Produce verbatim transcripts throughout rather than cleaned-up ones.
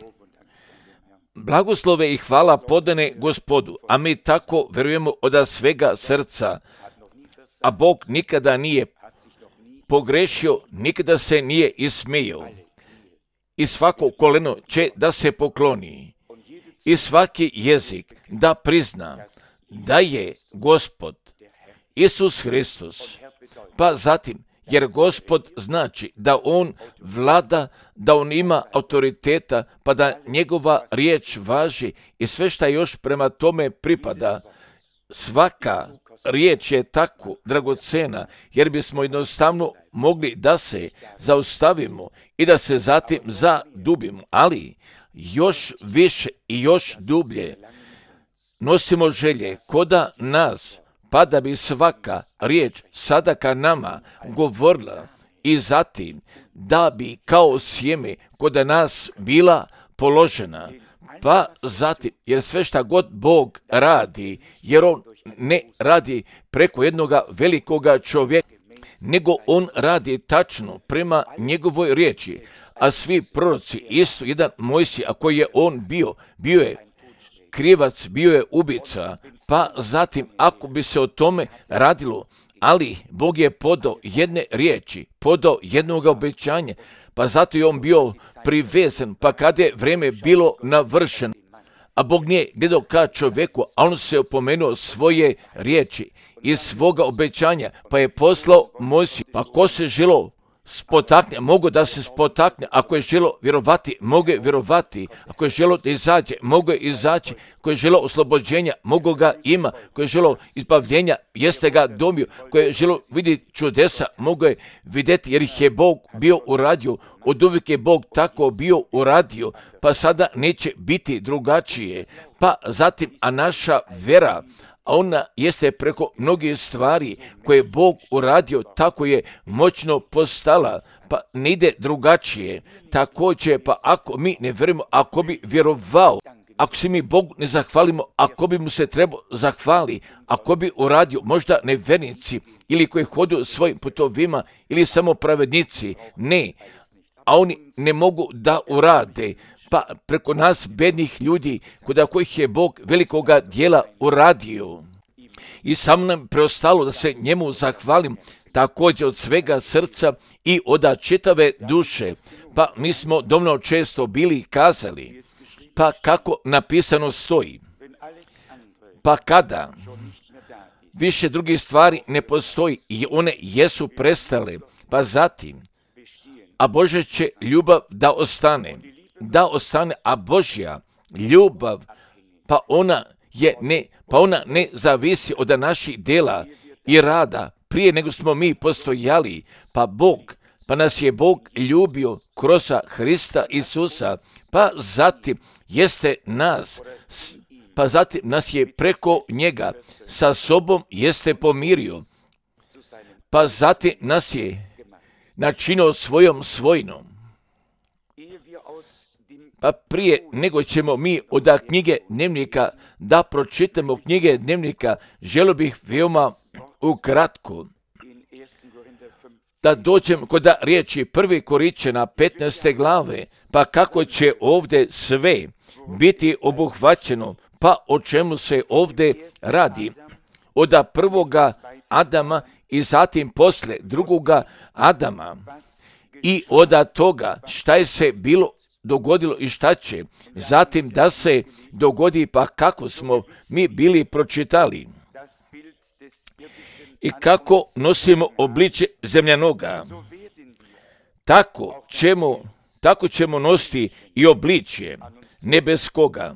Blagoslove i hvala podane Gospodu, a mi tako vjerujemo od svega srca, a Bog nikada nije pogrešio, nikada se nije ismijao. I svako koleno će da se pokloni, i svaki jezik da prizna da je Gospod Isus Hristos. Pa zatim, jer Gospod znači da On vlada, da On ima autoriteta, pa da njegova riječ važi i sve šta još prema tome pripada. Svaka riječ je tako dragocena, jer bismo jednostavno mogli da se zaustavimo i da se zatim zadubimo, ali još više i još dublje nosimo želje koda nas, pa da bi svaka riječ sada ka nama govorila i zatim da bi kao sjeme koda nas bila položena. Pa zatim, jer sve šta god Bog radi, jer On ne radi preko jednoga velikoga čovjeka, nego On radi tačno prema njegovoj riječi. A svi proroci, isto jedan Mojsije, ako je on bio, bio je krivac, bio je ubica, pa zatim ako bi se o tome radilo, ali Bog je podao jedne riječi, podao jednog obećanja, pa zato je on bio privezan, pa kada je vrijeme bilo navršeno, a Bog nije gledao ka čovjeku, a on se opomenuo svoje riječi i svoga obećanja, pa je poslao Mojsiju. Pa ko se želo spotakne, mogu da se spotakne, ako je želo vjerovati, mogu vjerovati, ako je želo da izađe, mogu izaći, ako je želo oslobođenja, mogu ga ima, ako je želo izbavljenja, jeste ga dobio, ako je želo vidjeti čudesa, mogu je vidjeti, jer ih je Bog bio uradio, od uvijek je Bog tako bio uradio, pa sada neće biti drugačije. Pa zatim, a naša vera, a ona jeste preko mnogih stvari koje je Bog uradio, tako je moćno postala, pa ne ide drugačije. Također, pa ako mi ne vjerujemo, ako bi vjerovao, ako se mi Bogu ne zahvalimo, ako bi mu se trebao zahvali, ako bi uradio možda nevjernici ili koji hodu svojim putovima ili samo pravednici, ne, a oni ne mogu da urade. Pa preko nas bednih ljudi, kod kojih je Bog velikoga dijela uradio. I samo nam preostalo da se njemu zahvalim također od svega srca i od čitave duše. Pa mi smo dovoljno često bili kazali, pa kako napisano stoji, pa kada više drugih stvari ne postoji i one jesu prestale, pa zatim, a Božja će ljubav da ostane. Da ostane, a Božja ljubav, pa ona je ne, pa ona ne zavisi od naših dela i rada prije nego smo mi postojali, pa Bog, pa nas je Bog ljubio kroz Hrista Isusa, pa zatim jeste nas, pa zatim nas je preko njega sa sobom jeste pomirio, pa zatim nas je načinio svojom svojinom. Pa prije nego ćemo mi od knjige dnevnika da pročitamo knjige dnevnika, želio bih veoma ukratko da dođem kod riječi prvi Korinćana petnaeste glave, pa kako će ovdje sve biti obuhvaćeno, pa o čemu se ovdje radi. Od prvoga Adama i zatim posle drugoga Adama i od toga šta je se bilo dogodilo i šta će zatim da se dogodi, pa kako smo mi bili pročitali i kako nosimo obličje zemljanoga, tako ćemo, tako ćemo nositi i obličje nebeskoga.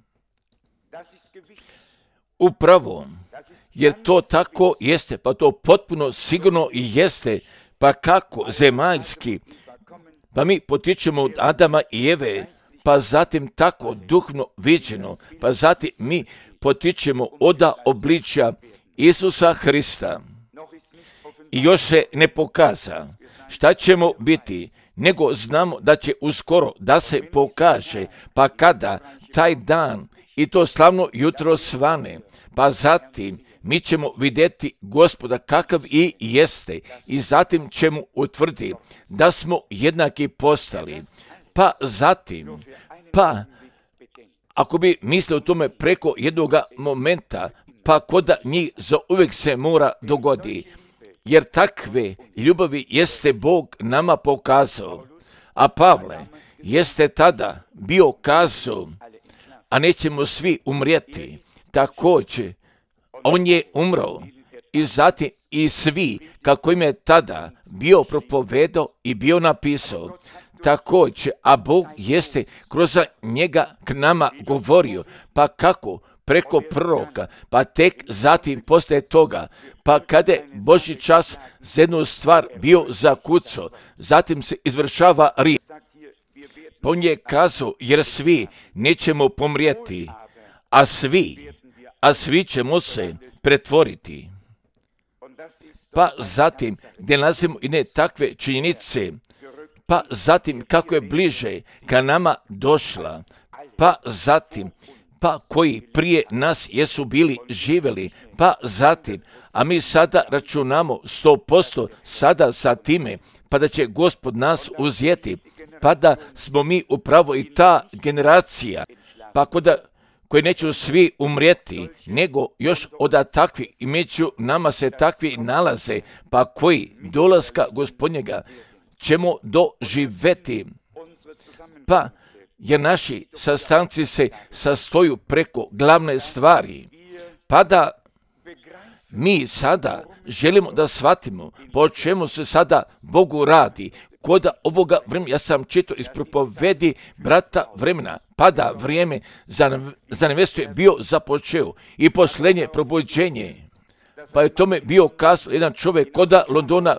Upravo, jer to tako jeste, pa to potpuno sigurno i jeste, pa kako zemaljski, pa mi potičemo od Adama i Eve, pa zatim tako duhno viđeno, pa zatim mi potičemo od obličja Isusa Hrista. I još se ne pokaza šta ćemo biti, nego znamo da će uskoro da se pokaže, pa kada taj dan i to slavno jutro svane, pa zatim mi ćemo vidjeti Gospoda kakav i jeste i zatim ćemo utvrditi da smo jednaki postali. Pa zatim, Pa, ako bi mislio o tome preko jednog momenta, pa koda njih za uvijek se mora dogodi. Jer takve ljubavi jeste Bog nama pokazao. A Pavle jeste tada bio kazao, a nećemo svi umrijeti. Također, on je umro i zatim i svi, kako im je tada bio propovedao i bio napisao. Također, a Bog jeste kroz njega k nama govorio, pa kako? Preko proroka, pa tek zatim poslije toga, pa kada je Božji čas za jednu stvar bio zakucao, zatim se izvršava riječ. Pa on je kazao, jer svi nećemo pomrijeti, a svi, a svi ćemo se pretvoriti. Pa zatim, gdje nalazimo i ne takve činjenice, pa zatim kako je bliže ka nama došla, pa zatim, pa koji prije nas jesu bili živjeli, pa zatim, a mi sada računamo sto posto sada sa time, pa da će Gospod nas uzeti, pa da smo mi upravo i ta generacija, pa koda koji neće svi umrijeti, nego još od takvi i među nama se takvi nalaze, pa koji dolaska Gospodnjega ćemo doživjeti. Pa jer naši sastanci se sastoju preko glavne stvari, pa da mi sada želimo da shvatimo po čemu se sada Bogu radi. Koda ovoga vremena, ja sam čitao iz propovedi brata vremena, pa da vrijeme za, za nevestu je bio započeo i posljednje probuđenje. Pa je tome bio kazao jedan čovjek koda Londona,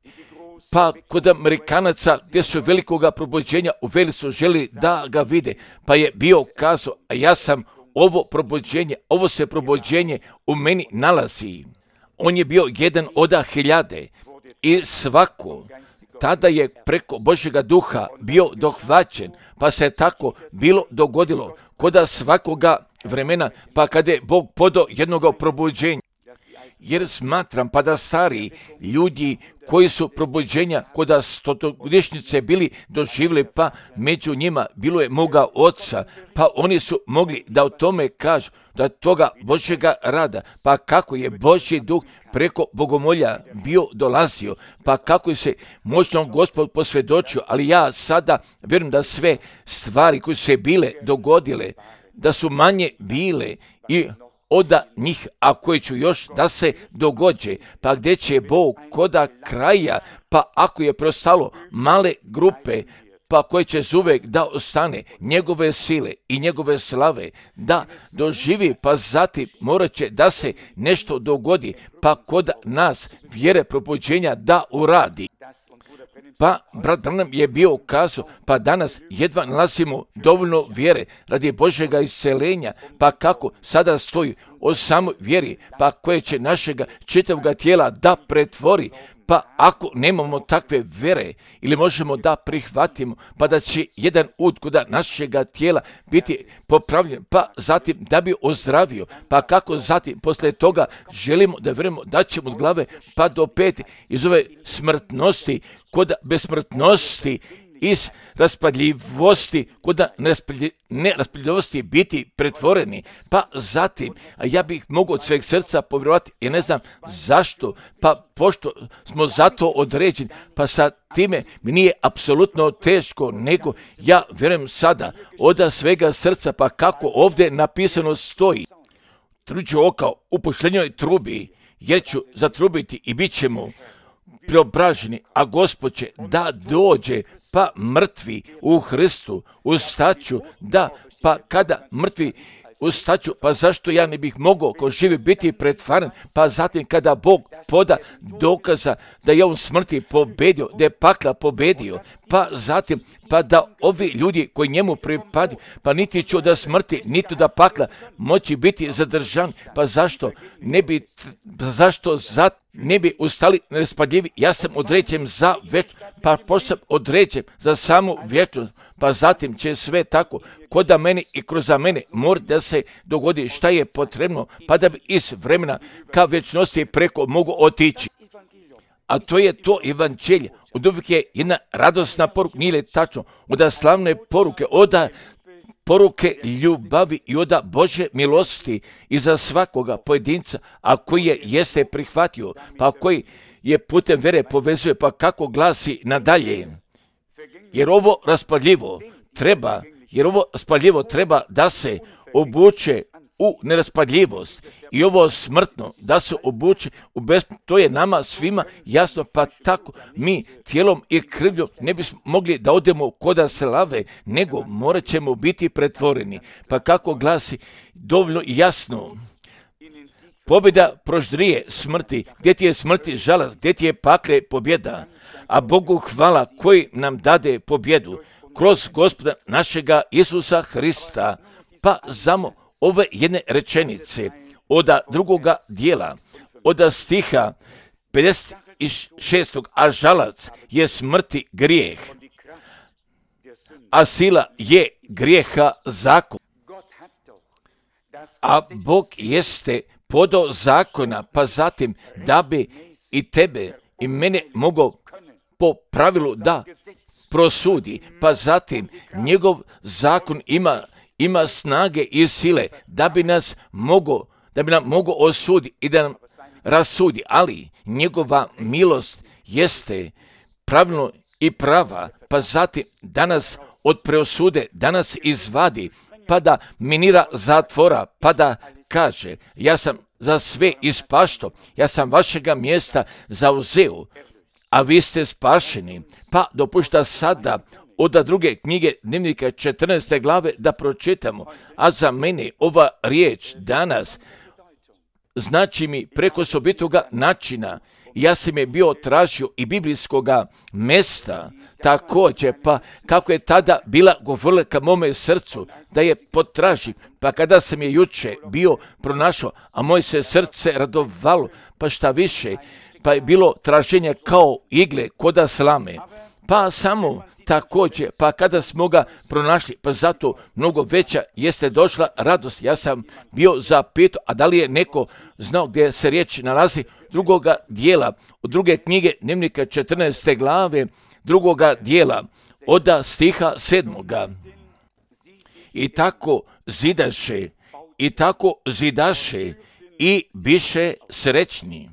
pa kod Amerikanaca gdje su velikoga probuđenja uveli su želi da ga vide, pa je bio kazao, a ja sam ovo probuđenje, ovo se probuđenje u meni nalazi. On je bio jedan od hiljade i svako tada je preko Božjega duha bio dohvaćen, pa se tako bilo dogodilo koda svakoga vremena, pa kada je Bog podao jednog probuđenja. Jer smatram pa da stari ljudi koji su probuđenja koda stotogodišnjice bili doživjeli, pa među njima bilo je moga oca, pa oni su mogli da o tome kažu, da toga Božjega rada, pa kako je Božji duh preko bogomolja bio dolazio, pa kako je se moćno Gospod posvjedočio, ali ja sada vjerujem da sve stvari koje su se bile dogodile, da su manje bile i od njih, a koji ću još da se dogođe, pa gdje će Bog koda kraja, pa ako je prostalo male grupe, pa koje će zuvek da ostane njegove sile i njegove slave, da doživi, pa zatim morat će da se nešto dogodi, pa kod nas vjere probuđenja da uradi. Pa brat Branham je bio kazao, pa danas jedva nalazimo dovoljno vjere radi Božjega iscelenja, pa kako sada stoji o samoj vjeri, pa koje će našega čitavog tijela da pretvori, pa ako nemamo takve vjere ili možemo da prihvatimo, pa da će jedan ud kod našega tijela biti popravljen, pa zatim da bi ozdravio, pa kako zatim poslije toga želimo da vjerujemo da ćemo od glave pa do peti iz ove smrtnosti, kod besmrtnosti, iz raspadljivosti, kod neraspadljivosti biti pretvoreni, pa zatim, a ja bih mogao od sveg srca povjerovati, i ne znam zašto, pa pošto smo zato određeni, pa sa time mi nije apsolutno teško, nego ja vjerujem sada od svega srca, pa kako ovdje napisano stoji, truću oka u posljednjoj trubi, jer ću zatrubiti i bit ćemo preobraženi, a Gospod će da dođe, pa mrtvi u Hristu ustaću, da, pa kada mrtvi ustaću, pa zašto ja ne bih mogao ko živi biti pretvaran, pa zatim kada Bog poda dokaza da je on smrti pobedio, da je pakla pobedio, pa zatim, pa da ovi ljudi koji njemu pripadaju, pa niti će da smrti, niti da pakla moći biti zadržan, pa zašto ne bi, pa zašto za, ne bi ustali nespadljivi, ja sam određen za večnost, pa posam određen za samu vječnost, pa zatim će sve tako, koda mene i kroz mene mora da se dogodi šta je potrebno, pa da bi iz vremena ka vječnosti preko mogu otići. A to je to evanđelje. Od uvijek je jedna radosna poruka, nije li tačno, od slavne poruke, od poruke ljubavi i oda Božje milosti i za svakoga pojedinca, a koji je jeste prihvatio, pa koji je putem vere povezuje, pa kako glasi nadalje. Jer ovo raspadljivo treba, jer ovo raspadljivo treba da se obuče u neraspadljivost i ovo smrtno da se obuče u besmrtnost. To je nama svima jasno, pa tako mi tijelom i krvlju ne bismo mogli da odemo koda slave, nego morat ćemo biti pretvoreni. Pa kako glasi dovoljno jasno, pobjeda proždrije smrti, gdje ti je smrti žalost, gdje ti je pakle pobjeda, a Bogu hvala koji nam dade pobjedu kroz Gospoda našega Isusa Hrista. Pa samo ove jedne rečenice od drugoga dijela, od stiha pedeset šestog a žalac je smrti grijeh, a sila je grijeha zakon. A Bog jeste podao zakona, pa zatim da bi i tebe i mene mogao po pravilu da prosudi, pa zatim njegov zakon ima ima snage i sile da bi nas mogo, da bi nam mogo osudi i da nam rasudi, ali njegova milost jeste pravilno i prava, pa zatim danas od preosude, danas izvadi, pa da minira zatvora, pa da kaže, ja sam za sve ispašto, ja sam vašega mjesta zauzeo, a vi ste spašeni, pa dopušta sada od druge knjige Dnevnika četrnaeste glave da pročitamo, a za mene ova riječ danas znači mi preko osobitoga načina. Ja sam je bio tražio i biblijskoga mesta također, pa kako je tada bila govorila ka mome srcu da je potražim, pa kada sam je juče bio pronašao, a moje se srce radovalo, pa šta više, pa je bilo traženje kao igle koda slame, pa samo također, pa kada smo ga pronašli, pa zato mnogo veća jeste došla radost. Ja sam bio zapitao, a da li je neko znao gdje se riječ nalazi drugoga dijela, od druge knjige Dnevnika četrnaeste glave, drugoga dijela, od stiha sedmoga. I tako zidaše, i tako zidaše, i biše srećni.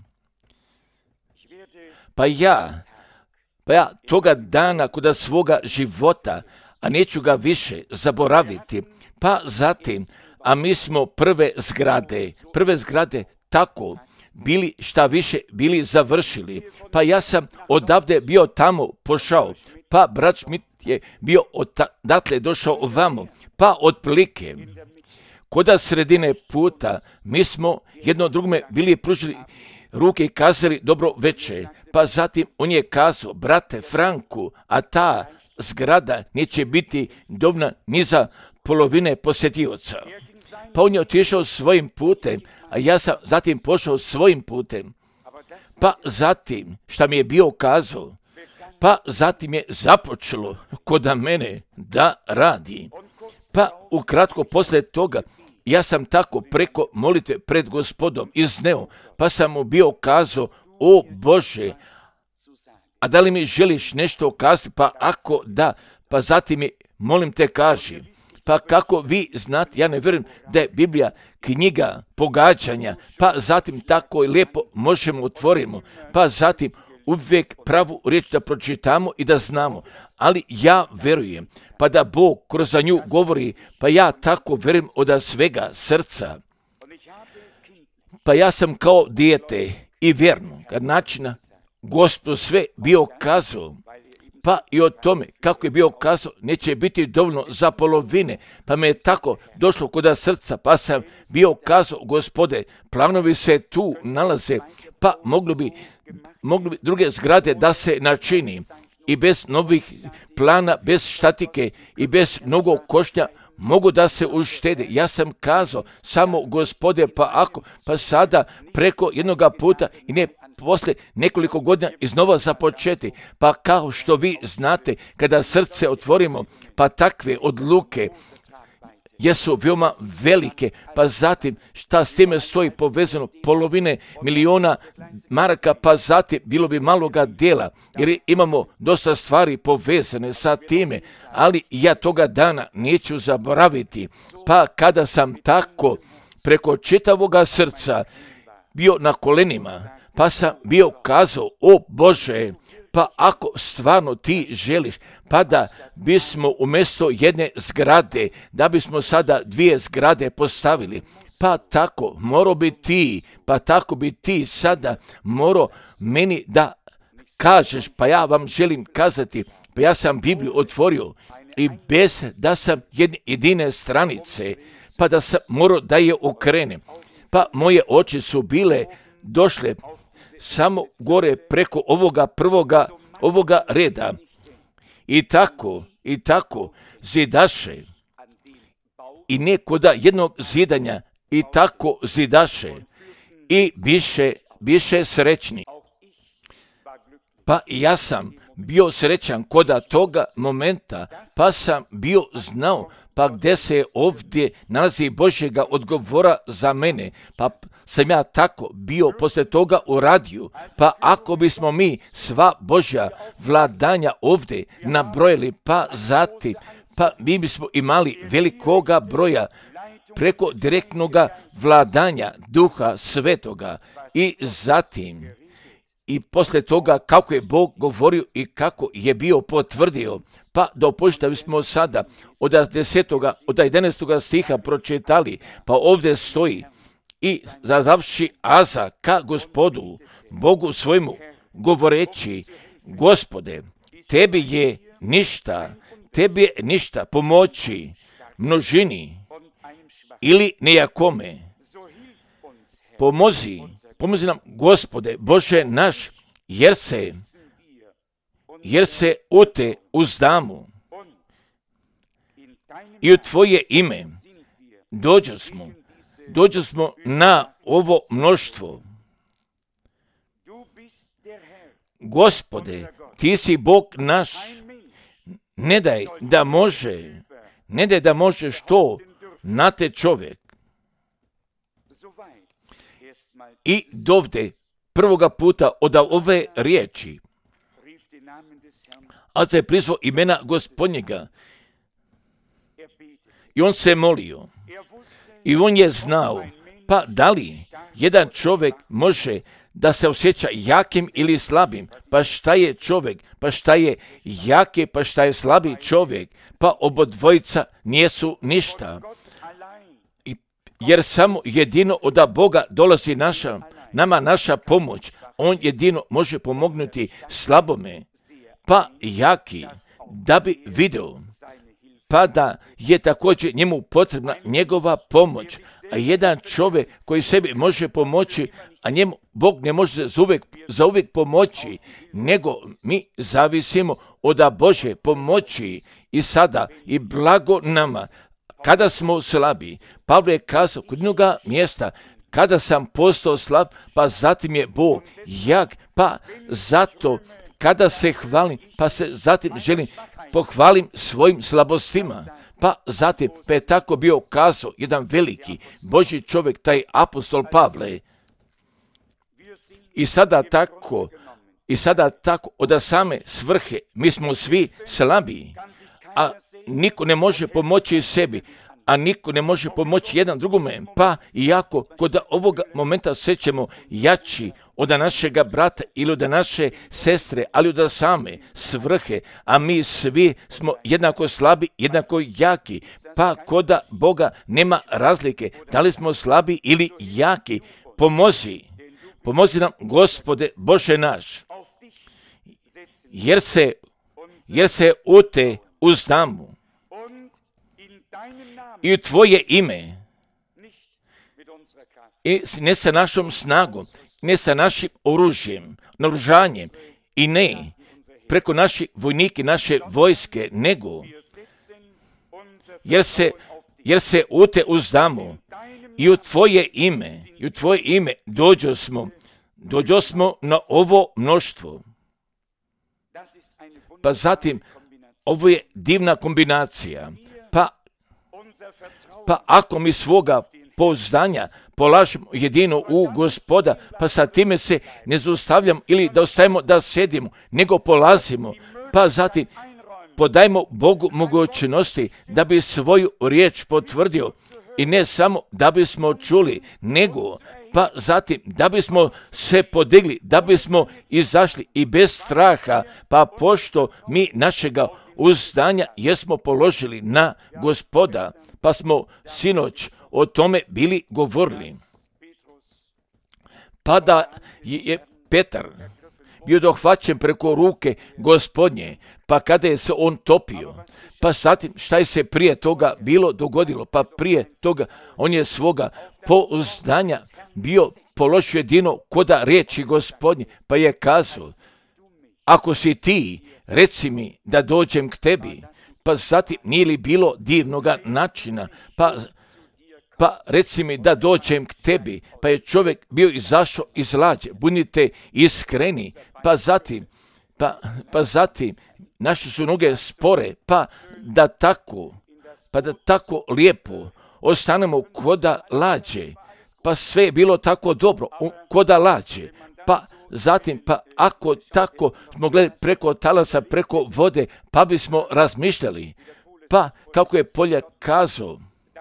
Pa ja, Pa ja toga dana kuda svoga života, a neću ga više zaboraviti, pa zatim, a mi smo prve zgrade, prve zgrade tako bili šta više bili završili, pa ja sam odavde bio tamo pošao, pa brat Šmit je bio odatle došao ovamo, pa otprilike koda sredine puta mi smo jedno drugome bili pružili ruke i kazali dobro večer, pa zatim on je kazao, brate Franku, a ta zgrada neće biti dovoljna ni za polovine posjetioca. Pa on je otišao svojim putem, a ja sam zatim pošao svojim putem. Pa zatim, šta mi je bio kazao, pa zatim je započelo kod mene da radi. Pa ukratko poslije toga, ja sam tako preko molitve pred Gospodom izneo, pa sam mu bio kazao, o Bože, a da li mi želiš nešto kazati? Pa ako da, pa zatim mi, molim te, kaži. Pa kako vi znate, ja ne vjerujem da je Biblija knjiga pogađanja, pa zatim tako i lijepo možemo otvorimo, pa zatim uvijek pravu riječ da pročitamo i da znamo. Ali ja vjerujem, pa da Bog kroz nju govori, pa ja tako vjerujem od svega srca. Pa ja sam kao dijete i vjerno, kad načina Gospod sve bio kazao, pa i o tome kako je bio kazao, neće biti dovoljno za polovine, pa me je tako došlo kod srca, pa sam bio kazao, Gospode, planovi se tu nalaze, pa mogli bi, mogli bi druge zgrade da se načini i bez novih plana, bez štatike i bez mnogo košnja mogu da se uštede. Ja sam kazao, samo Gospode, pa ako, pa sada preko jednoga puta i ne poslije nekoliko godina iznova započeti, pa kao što vi znate, kada srce otvorimo, pa takve odluke jesu veoma velike, pa zatim šta s time stoji povezano, polovine miliona maraka, pa zatim bilo bi maloga dela, jer imamo dosta stvari povezane sa time, ali ja toga dana neću zaboraviti, pa kada sam tako preko čitavoga srca bio na kolenima, pa sam bio kazao, o Bože, pa ako stvarno ti želiš, pa da bismo umjesto jedne zgrade, da bismo sada dvije zgrade postavili, pa tako morao bi ti, pa tako bi ti sada morao meni da kažeš, pa ja vam želim kazati, pa ja sam Bibliju otvorio i bez da sam jedne jedine stranice, pa da sam morao da je okrenem, pa moje oči su bile došle samo gore preko ovoga prvoga, ovoga reda. I tako, i tako zidaše. I nekoda jednog zidanja i tako zidaše. I biše, biše srećni. Pa ja sam bio srećan koda toga momenta, pa sam bio znao, pa gdje se ovdje nalazi Božjega odgovora za mene, pa sam ja tako bio poslije toga uradio, pa ako bismo mi sva Božja vladanja ovdje nabrojili, pa zatim, pa mi bismo imali velikoga broja preko direktnoga vladanja Duha Svetoga i zatim, i poslije toga kako je Bog govorio i kako je bio potvrdio, pa dopušta bismo sada od desetoga, od jedanaestoga stiha pročitali, pa ovdje stoji i zadavši Aza ka Gospodu, Bogu svojmu, govoreći, Gospode, tebi je ništa, tebi je ništa pomoći množini ili nejakome. Pomozi, pomozi nam, Gospode, Bože naš, jer se, jer se u te uzdamo i u Tvoje ime dođo smo, dođo smo na ovo mnoštvo. Gospode, Ti si Bog naš, ne daj da može, ne daj da može što na te čovjek. I dovde prvoga puta od ove riječi, a se je prizvao imena Gospodnjega i on se molio i on je znao, pa da li jedan čovjek može da se osjeća jakim ili slabim, pa šta je čovjek, pa šta je jaki, pa šta je slabi čovjek, pa obodvojica nijesu ništa. I, jer samo jedino od Boga dolazi naša, nama naša pomoć, on jedino može pomognuti slabome, pa jaki, da bi video, pa da je također njemu potrebna njegova pomoć, a jedan čovjek koji sebi može pomoći, a njemu Bog ne može za uvijek, za uvijek pomoći, nego mi zavisimo od Božje pomoći i sada i blago nama. Kada smo slabi, Pavle je kazao kod jednoga mjesta, kada sam postao slab, pa zatim je Bog jak, pa zato kada se hvalim, pa se zatim želim pohvalim svojim slabostima. Pa zatim, pa je tako bio kazao jedan veliki Božji čovjek, taj apostol Pavle. I sada tako, i sada tako od same svrhe, mi smo svi slabiji, a niko ne može pomoći sebi, a niko ne može pomoći jedan drugome, pa iako kod ovoga momenta sećemo jači od našega brata ili od naše sestre, ali od same svrhe, a mi svi smo jednako slabi, jednako jaki, pa kod Boga nema razlike, da li smo slabi ili jaki. Pomozi, pomozi nam, Gospode, Bože naš, jer se, jer se u te uzdamo i u Tvoje ime, i ne sa našom snagom, ne sa našim oružjem, naoružanjem i ne preko naših vojnike, naše vojske, nego jer se, jer se u te uzdamo i u Tvoje ime, i u Tvoje ime dođo smo, dođo smo na ovo mnoštvo. Pa zatim, ovo je divna kombinacija, pa Pa ako mi svoga pouzdanja polažemo jedino u Gospoda, pa sa time se ne zaustavljamo ili da ostajemo da sedimo, nego polazimo, pa zatim podajmo Bogu mogućnosti da bi svoju riječ potvrdio i ne samo da bismo čuli, nego pa zatim da bismo se podigli, da bismo izašli i bez straha, pa pošto mi našega uzdanja jesmo položili na Gospoda, pa smo sinoć o tome bili govorili. Pa da je Petar bio dohvaćen preko ruke Gospodnje, pa kada je se on topio, pa zatim šta je se prije toga bilo dogodilo, pa prije toga on je svoga pouzdanja bio položio jedino koda riječi Gospodnje, pa je kazao, ako si ti, reci mi da dođem k tebi, pa zatim nije li bilo divnoga načina, pa Pa reci mi da dođem k tebi, pa je čovjek bio izašao iz lađe, budite iskreni, pa zatim, pa, pa zatim, naše su noge spore, pa da tako, pa da tako lijepo ostanemo koda lađe, pa sve je bilo tako dobro, koda lađe, pa zatim, pa ako tako smo gledali preko talasa, preko vode, pa bismo razmišljali, pa kako je Poljak kazao,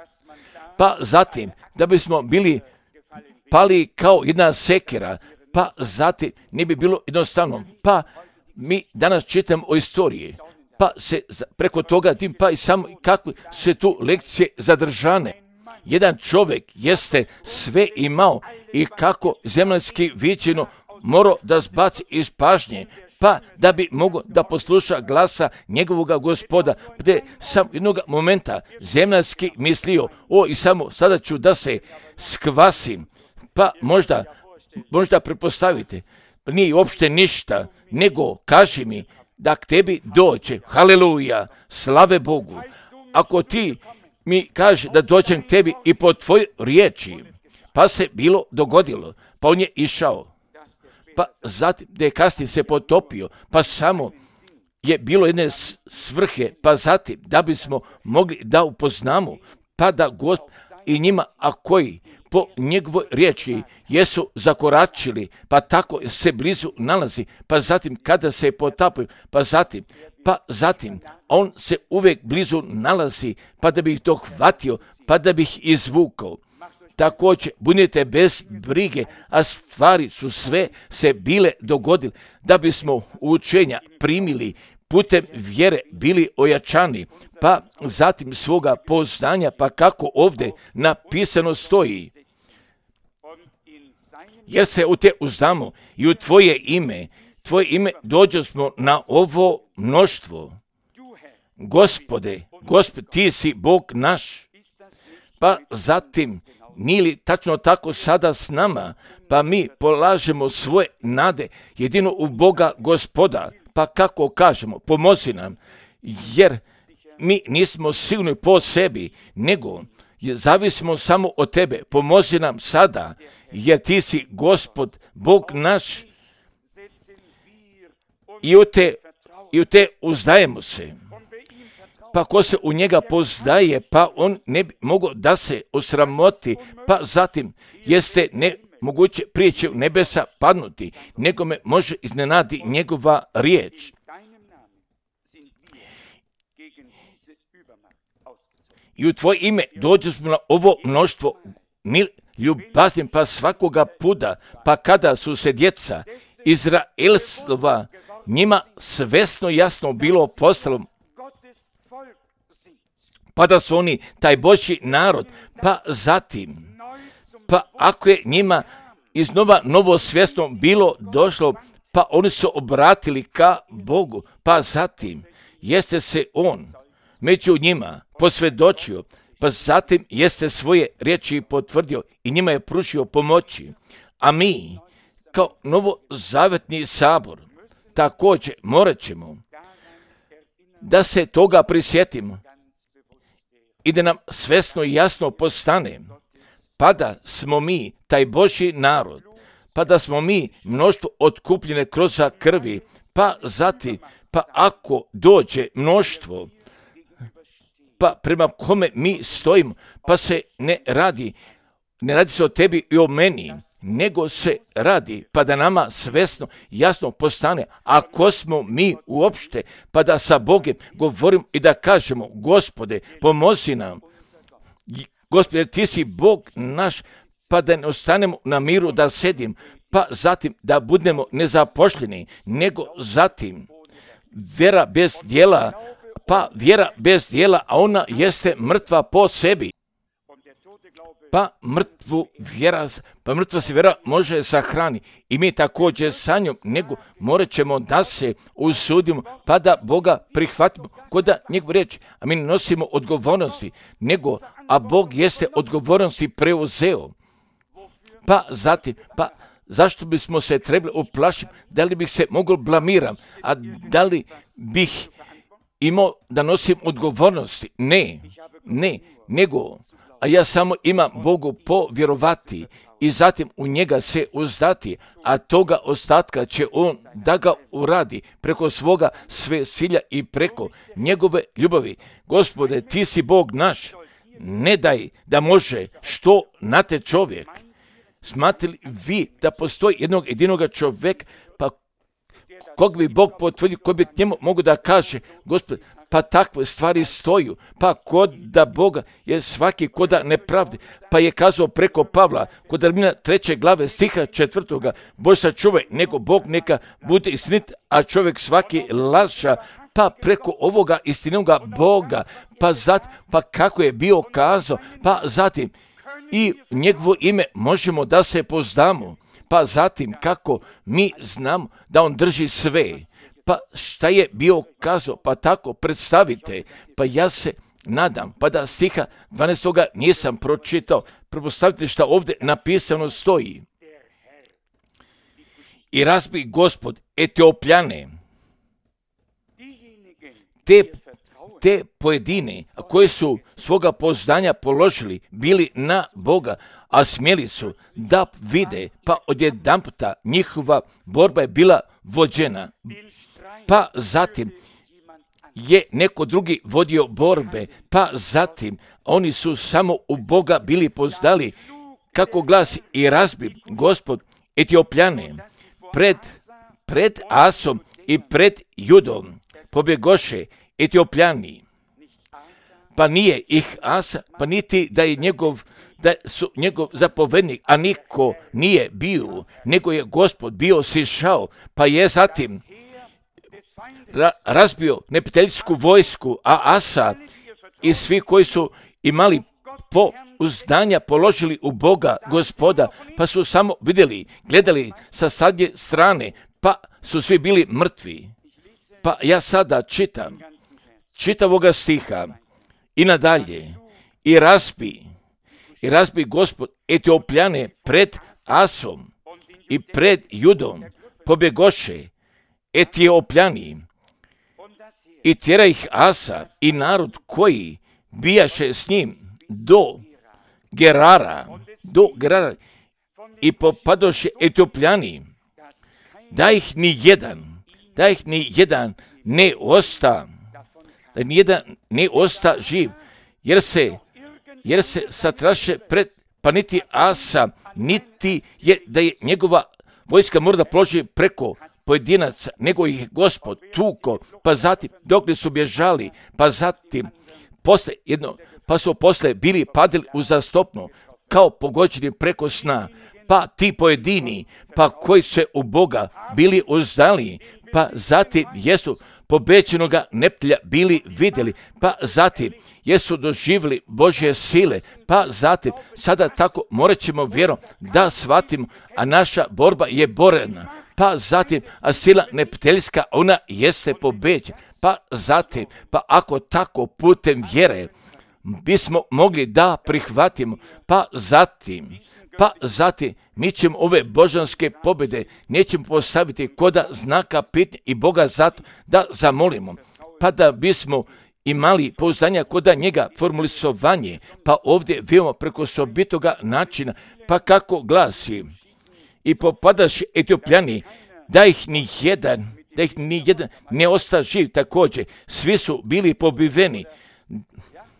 pa zatim, da bismo bili pali kao jedna sekira, pa zatim ne bi bilo jednostavno. Pa mi danas čitamo o istoriji, pa se preko toga tim, pa i samo kako se tu lekcije zadržane. Jedan čovjek jeste sve imao i kako zemaljski viđeno morao da zbaci iz pažnje, pa da bi mogao da posluša glasa njegovog Gospoda, gdje sam jednog momenta zemaljski mislio, o i samo sada ću da se skvasim, pa možda, možda prepostavite, nije uopšte ništa, nego kaži mi da k tebi dođe, haleluja, slave Bogu, ako ti mi kaže da dođem k tebi i po tvojoj riječi, pa se bilo dogodilo, pa on je išao. Pa zatim da je kasnije se potopio, pa samo je bilo jedne svrhe, pa zatim da bismo mogli da upoznamo, pa da God i njima, a koji po njegovoj riječi jesu zakoračili, pa tako se blizu nalazi, pa zatim kada se potapaju, pa zatim, pa zatim, on se uvijek blizu nalazi, pa da bi ih dohvatio, pa da bi ih izvukao. Također, budite bez brige, a stvari su sve se bile dogodile, da bismo učenja primili, putem vjere bili ojačani, pa zatim svoga poznanja, pa kako ovdje napisano stoji. Jer se u te uzdamo i u tvoje ime, tvoje ime dođe smo na ovo mnoštvo. Gospode, Gospod, ti si Bog naš, pa zatim, nije li tačno tako sada s nama, pa mi polažemo svoje nade jedino u Boga Gospoda, pa kako kažemo, pomozi nam, jer mi nismo sigurni po sebi, nego zavisimo samo od tebe, pomozi nam sada, jer ti si Gospod, Bog naš, i u te, i u te uzdajemo se. Pa ko se u njega pozdaje, pa on ne bi mogao da se osramoti, pa zatim jeste ne moguće prijeći u nebesa padnuti, nego me može iznenadi njegova riječ. I u tvoje ime dođe smo na ovo mnoštvo ljubaznim, pa svakoga puta, pa kada su se djeca Izraelstva njima svesno jasno bilo postalo, pa da su oni taj Božji narod, pa zatim, pa ako je njima iznova novo svjesno bilo došlo, pa oni su obratili ka Bogu, pa zatim jeste se on među njima posvjedočio, pa zatim jeste svoje riječi potvrdio i njima je pružio pomoći. A mi, kao novozavetni sabor, također morat ćemo da se toga prisjetimo i da nam svesno i jasno postane, pa da smo mi taj Božji narod, pa da smo mi mnoštvo otkupljene kroz krvi, pa zatim, pa ako dođe mnoštvo pa prema kome mi stojimo, pa se ne radi, ne radi se o tebi i o meni, nego se radi, pa da nama svesno, jasno postane, a ko smo mi uopšte, pa da sa Bogom govorimo i da kažemo, Gospode, pomozi nam, Gospode, ti si Bog naš, pa da ne ostanemo na miru da sedim, pa zatim da budemo nezapošljeni, nego zatim vjera bez djela, pa vjera bez djela, a ona jeste mrtva po sebi. Pa mrtvu vjera, pa mrtva se vjera može sahrani i mi također sa njom, nego morat ćemo da se usudimo, pa da Boga prihvatimo kod da njegov riječ, a mi ne nosimo odgovornosti, nego, a Bog jeste odgovornosti preuzeo. Pa zatim, pa zašto bismo se trebali uplašiti, da li bih se mogao blamiram, a da li bih imao da nosim odgovornosti? Ne, ne, nego, a ja samo imam Bogu povjerovati i zatim u njega se uzdati, a toga ostatka će on da ga uradi preko svoga sve silja i preko njegove ljubavi. Gospode, ti si Bog naš, ne daj da može što na te čovjek. Smatrali vi da postoji jednog jedinoga čovjeka, pa kog bi Bog potvrdio, ko bi k njemu mogu da kaže, Gospod, pa takve stvari stoju, pa kod da Boga je svaki kod da nepravdi, pa je kazao preko Pavla, kod Rimljana treće glave stiha četvrtoga, Bog sačuvaj, nego Bog neka bude istinit, a čovjek svaki laža, pa preko ovoga istinoga Boga, pa zatim, pa kako je bio kazao, pa zatim, i njegovo ime možemo da se pozdamo, pa zatim kako mi znamo da on drži sve, pa šta je bio kazao, pa tako predstavite, pa ja se nadam, pa da stiha dvanaestoga nisam pročitao, pretpostavite šta ovdje napisano stoji. I razbi Gospod Etiopljane, te te pojedine koji su svoga poznanja položili, bili na Boga, a smjeli su da vide, pa odjedanputa njihova borba je bila vođena. Pa zatim je neko drugi vodio borbe, pa zatim oni su samo u Boga bili poznali, kako glasi i razbi Gospod Etiopljane pred, pred Asom i pred Judom, pobjegoše Etiopljani, pa nije ih Asa, pa niti da je njegov, da su njegov zapovednik, a niko nije bio, nego je Gospod bio sišao, pa je zatim ra- razbio neprijateljsku vojsku, a Asa i svi koji su imali po uzdanja položili u Boga Gospoda, pa su samo vidjeli, gledali sa sadnje strane, pa su svi bili mrtvi. Pa ja sada čitam čitavoga stiha i nadalje, i razbi, i razbi Gospod Etiopljane pred Asom i pred Judom, pobjegoše Etiopljani i tjera ih Asa i narod koji bijaše s njim do Gerara, do Gerara i popadoše Etiopljani, da ih ni jedan, da ih ni jedan ne osta, da nijedan ne osta živ, jer se, jer se satraše pred, pa niti Asa, niti je da je njegova vojska mora da položi preko pojedinaca, nego ih Gospod tuko, pa zatim dok su bježali, pa zatim posle jedno, pa su posle bili padali uzastopno, kao pogođeni preko sna, pa ti pojedini, pa koji se u Boga bili uzdali, pa zatim jesu pobeđenoga neprijatelja bili vidjeli, pa zatim jesu doživjeli Božje sile, pa zatim sada tako morat ćemo vjerom da shvatimo, a naša borba je borena, pa zatim, a sila neprijateljska, ona jeste pobeđena, pa zatim, pa ako tako putem vjere bismo mogli da prihvatimo, pa zatim, pa zatim mi ćemo ove božanske pobjede nećemo postaviti koda znaka pitnje i Boga zato da zamolimo, pa da bismo imali pouzdanja koda njega formulisovanje, pa ovdje vidimo preko osobitoga načina, pa kako glasi, i popadaš Etiopljani, da ih ni jedan, da ih ni jedan ne osta živ također, svi su bili pobiveni.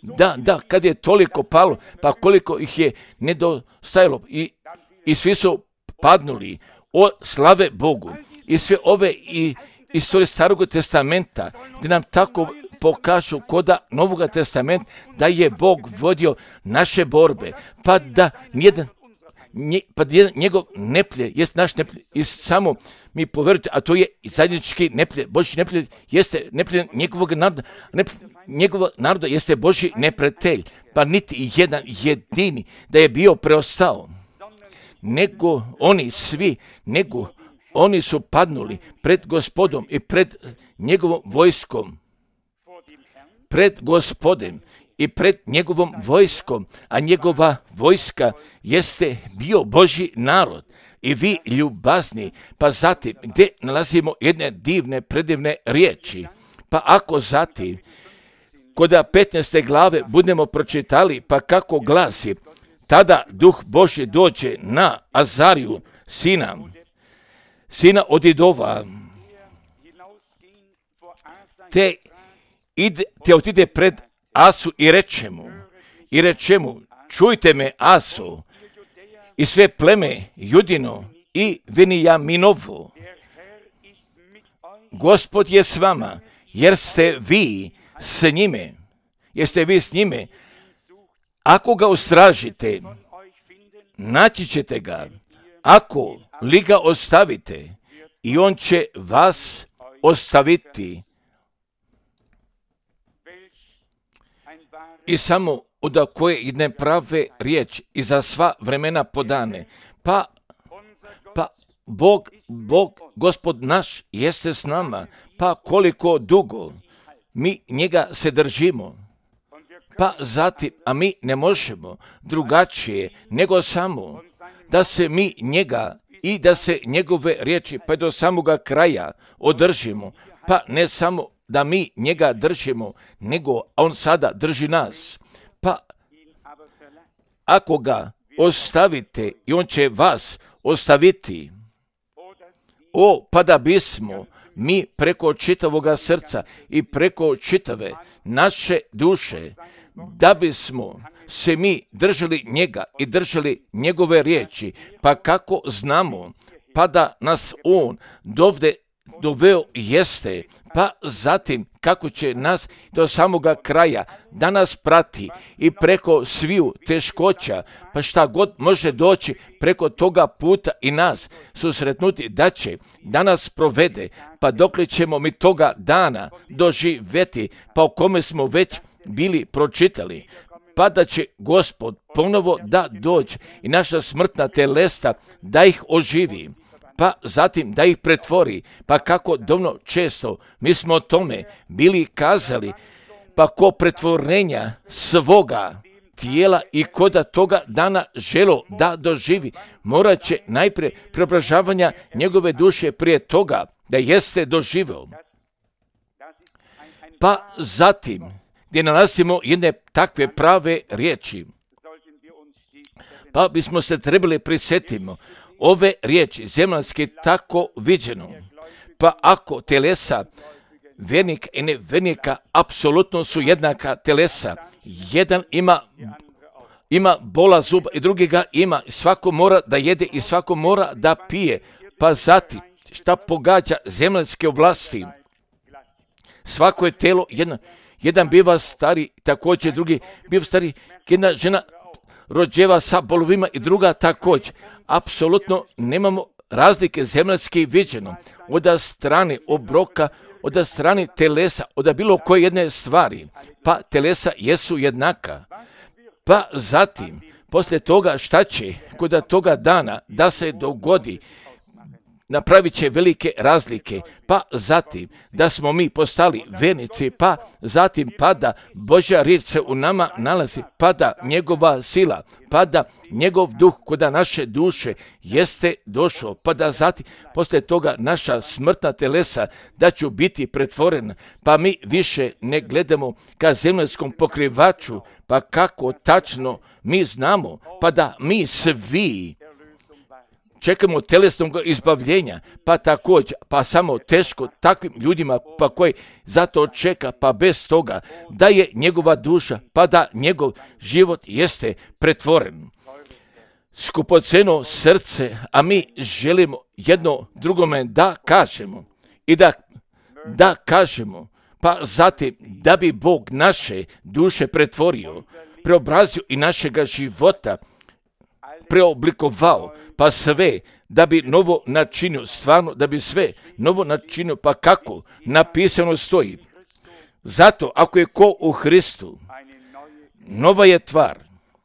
Da, da, kad je toliko palo, pa koliko ih je nedostajalo i, i svi su padnuli. O, slave Bogu. I sve ove i istorije Starog testamenta, gdje nam tako pokažu koda Novog testamenta, da je Bog vodio naše borbe, pa da nijedan Nje, pa njegov neprijatelj jest naš neprijatelj i samo mi povjerujte, a to je zajednički neprijatelj. Božji neprijatelj jeste neprijatelj njegovog naroda, neprijatelj njegovog naroda jeste Božji neprijatelj, pa niti jedan jedini da je bio preostao, nego oni svi, nego oni su padnuli pred Gospodom i pred njegovom vojskom, pred Gospodem i pred njegovom vojskom, a njegova vojska jeste bio Božji narod i vi ljubazni, pa zatim gdje nalazimo jedne divne, predivne riječi, pa ako zatim kod petnaeste glave budemo pročitali, pa kako glasi, tada Duh Božji dođe na Azariju, sina, sina od Idova, te, ide, te otide pred Asu i reče mu, i reče mu, čujte me Aso, i sve pleme Judino i Venijaminovo, Gospod je s vama, jer ste vi s njime, jer ste vi s njime, ako ga ustražite, naći ćete ga, ako li ga ostavite, i on će vas ostaviti. I samo od koje jedne prave riječi i za sva vremena podane. Pa, pa Bog, Bog, Gospod naš jeste s nama, pa koliko dugo mi njega se držimo. Pa zatim, a mi ne možemo drugačije nego samo da se mi njega i da se njegove riječi pa do samoga kraja održimo, pa ne samo da mi njega držimo, nego on sada drži nas. Pa ako ga ostavite i on će vas ostaviti, o, pa da bismo mi preko čitavoga srca i preko čitave naše duše, da bismo se mi držali njega i držali njegove riječi, pa kako znamo, pa da nas on dovde doveo jeste, pa zatim kako će nas do samoga kraja da nas prati i preko sviju teškoća, pa šta god može doći preko toga puta i nas susretnuti, da će da nas provede, pa dokle ćemo mi toga dana doživjeti, pa o kome smo već bili pročitali, pa da će Gospod ponovo da dođe i naša smrtna telesa da ih oživi, pa zatim da ih pretvori, pa kako davno često mi smo o tome bili kazali, pa ko pretvorenja svoga tijela i koda toga dana želo da doživi, morat će najprije preobražavanja njegove duše prije toga da jeste doživeo. Pa zatim gdje nalazimo jedne takve prave riječi, pa bismo se trebali prisjetimo ove riječi zemaljske tako viđeno, pa ako telesa vernika i nevernika apsolutno su jednaka telesa, jedan ima ima bola zuba i drugi ga ima, svako mora da jede i svako mora da pije, pa zatim šta pogađa zemaljske oblasti, svako je telo jedna, jedan biva stari, također drugi biva stari, jedna žena rođeva sa bolovima i druga također. Apsolutno nemamo razlike zemaljske viđeno, od strane obroka, od strane telesa, od bilo koje jedne stvari, pa telesa jesu jednaka. Pa zatim, poslije toga šta će kod toga dana da se dogodi, napravit će velike razlike, pa zatim da smo mi postali vernici, pa zatim pa da Božja riječ se u nama nalazi, pa da njegova sila, pa da njegov duh kod naše duše jeste došao, pa da zatim poslije toga naša smrtna telesa da će biti pretvorena, pa mi više ne gledamo ka zemaljskom pokrivaču, pa kako tačno mi znamo, pa da mi svi čekamo telesnog izbavljenja, pa također, pa samo teško takvim ljudima pa koji zato čeka, pa bez toga da je njegova duša, pa da njegov život jeste pretvoren. Skupoceno srce, a mi želimo jedno drugome da kažemo i da, da kažemo, pa zatim da bi Bog naše duše pretvorio, preobrazio i našega života, preoblikovao, pa sve da bi novo načinio, stvarno da bi sve novo načinio, pa kako napisano stoji. Zato ako je ko u Hristu, nova je tvar.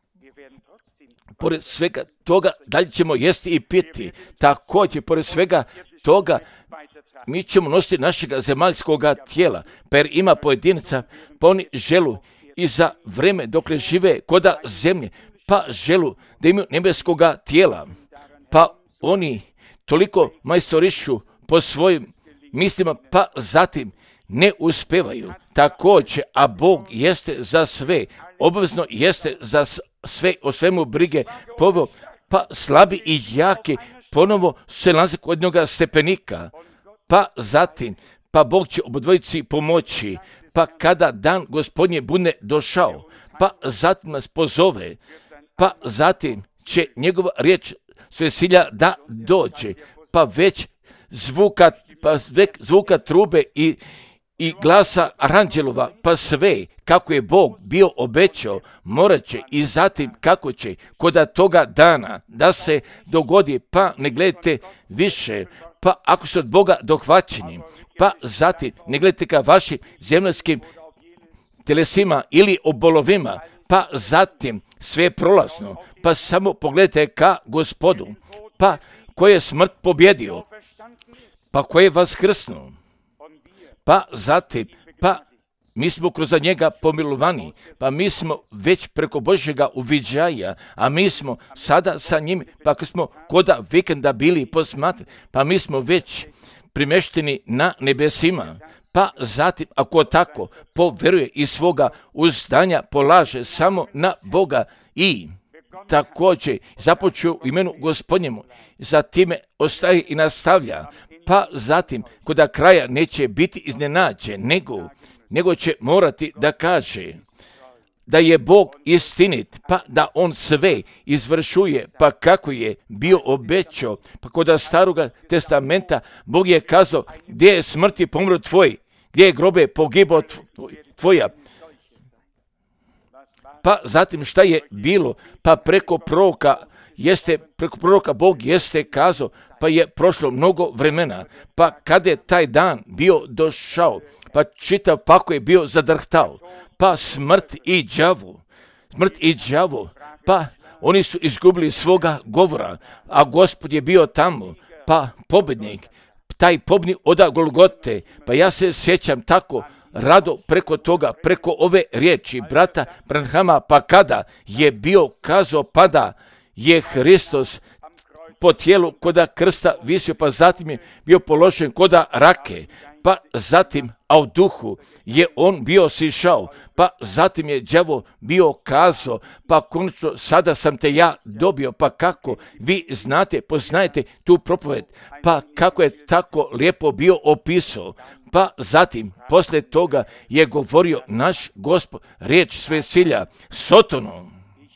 Pored svega toga, dalje ćemo jesti i piti. Također, pored svega toga, mi ćemo nositi našega zemaljskog tijela, pa jer ima pojedinaca, pa oni želu i za vreme dok ne žive koda zemlje, pa želu da imaju nebeskoga tijela, pa oni toliko majstorišu po svojim mislima, pa zatim ne uspevaju. Također, a Bog jeste za sve, obavezno jeste za sve, o svemu brige poveo, pa slabi i jaki ponovo se nalaze kod njega stepenika, pa zatim, pa Bog će obodvojici pomoći, pa kada dan Gospodnje bude došao, pa zatim nas pozove, pa zatim će njegova riječ sve silja da dođe, pa već zvuka, pa već zvuka trube i, i glasa aranđelova, pa sve kako je Bog bio obećao, morat će i zatim kako će koda toga dana da se dogodi, pa ne gledajte više, pa ako ste od Boga dohvaćeni, pa zatim ne gledajte ka vašim zemljskim telesima ili obolovima, pa zatim sve je prolazno, pa samo pogledajte ka Gospodu, pa ko je smrt pobjedio, pa ko je vaskrsnuo, pa zatim, pa mi smo kroz njega pomilovani, pa mi smo već preko Božjega uviđaja, a mi smo sada sa njim, pa ako smo koda vikenda bili posmatri, pa mi smo već primešteni na nebesima, pa zatim ako tako poveruje i svoga uzdanja polaže samo na Boga i također započeo u imenu Gospodnjemu, zatime ostaje i nastavlja, pa zatim koda kraja neće biti iznenađen, nego, nego će morati da kaže da je Bog istinit, pa da on sve izvršuje, pa kako je bio obećao, pa koda staroga testamenta Bog je kazao gdje je smrti pomro tvoj, gdje je grobe pogibo tvoja. Pa zatim šta je bilo, pa preko proroka jeste, preko proroka Bog jeste kazao, pa je prošlo mnogo vremena, pa kada je taj dan bio došao, pa čitav pako je bio zadrhtao, pa smrt i đavo, smrt i đavo, pa oni su izgubili svoga govora, a Gospod je bio tamo, pa pobjednik, taj pobjednik oda Golgote, pa ja se sjećam tako rado preko toga, preko ove riječi brata Branhama, pa kada je bio kazao, pada je Hristos po tijelu koda krsta visio, pa zatim je bio položen koda rake, pa zatim, a u duhu je on bio sišao, pa zatim je đavo bio kazao, pa konačno sada sam te ja dobio, pa kako vi znate, poznajete tu propoved, pa kako je tako lijepo bio opisao, pa zatim, poslije toga je govorio naš Gospod riječ sve silja Sotonom.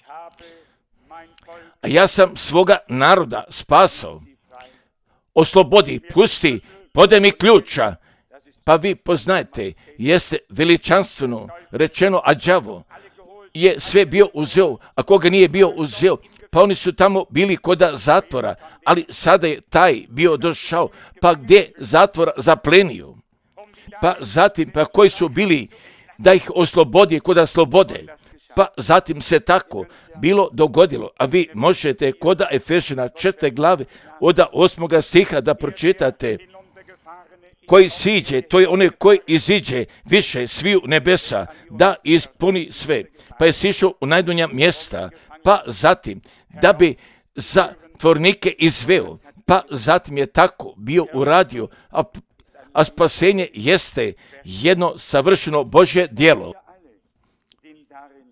A ja sam svoga naroda spasao, oslobodi, pusti, podaj mi ključa, pa vi poznajete, jeste veličanstveno rečeno, a đavo je sve bio uzeo, a koga nije bio uzeo, pa oni su tamo bili koda zatvora, ali sada je taj bio došao, pa gdje zatvora zaplenio, pa zatim, pa koji su bili da ih oslobodi koda slobode, pa zatim se tako bilo dogodilo, a vi možete koda Efešina četvrte glave od osmoga stiha da pročitate, koji siđe, to je onaj koji iziđe više sviju nebesa, da ispuni sve, pa je sišao u najdonja mjesta, pa zatim da bi zatvornike izveo, pa zatim je tako bio uradio, a, a spasenje jeste jedno savršeno Božje djelo.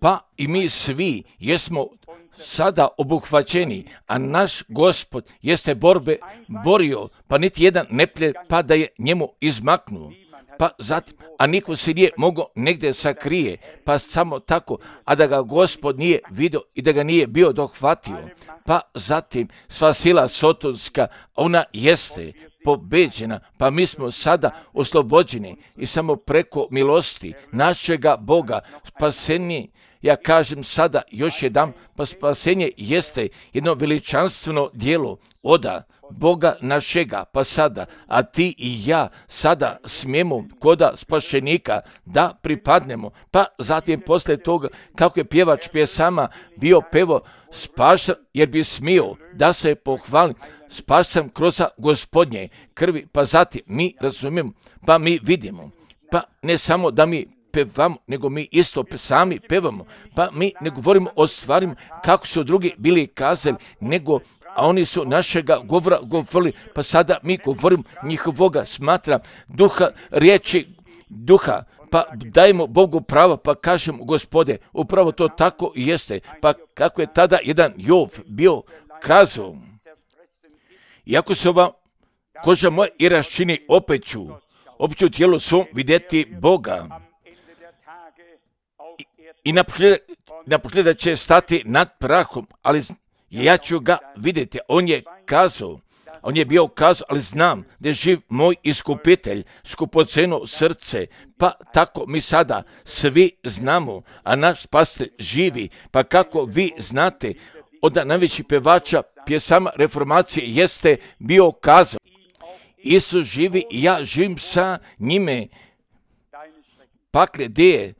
pa i mi svi jesmo sada obuhvaćeni, a naš Gospod jeste borbe borio, pa niti jedan neprijatelj pa da je njemu izmaknuo. Pa zatim, a niko se nije mogao negdje sakrije, pa samo tako, a da ga Gospod nije vidio i da ga nije bio dohvatio. Pa zatim, sva sila sotonska, ona jeste pobeđena, pa mi smo sada oslobođeni i samo preko milosti našega Boga spasenje. Ja kažem sada još jedan, pa spasenje jeste jedno veličanstveno djelo oda Boga našega, pa sada, a ti i ja sada smijemo koda spašenika da pripadnemo. Pa zatim poslije toga, kako je pjevač pjesama bio pevo, spašan jer bi smio da se pohvali, spašan kroz Gospodnje krvi, pa zatim mi razumijemo, pa mi vidimo, pa ne samo da mi pevamo, nego mi isto sami pevamo, pa mi ne govorimo o stvarima kako su drugi bili kazali, nego a oni su našega govora govorili, pa sada mi govorimo njihovoga smatra duha, riječi duha, pa dajemo Bogu pravo, pa kažemo Gospode, upravo to tako i jeste, pa kako je tada jedan Jov bio kazao, iako se ova koža moja i raščini, opet ću, opet ću u tijelu svom vidjeti Boga. I naposljedak će stati nad prahom, ali ja ću ga vidjeti. On je kazao, on je bio kazao, ali znam da je živ moj iskupitelj, skupoceno srce, pa tako mi sada svi znamo, a naš spasitelj živi, pa kako vi znate, od najvećih pevača pjesama reformacije jeste bio kazao, Isus živi i ja živim sa njime. Pa gdje je,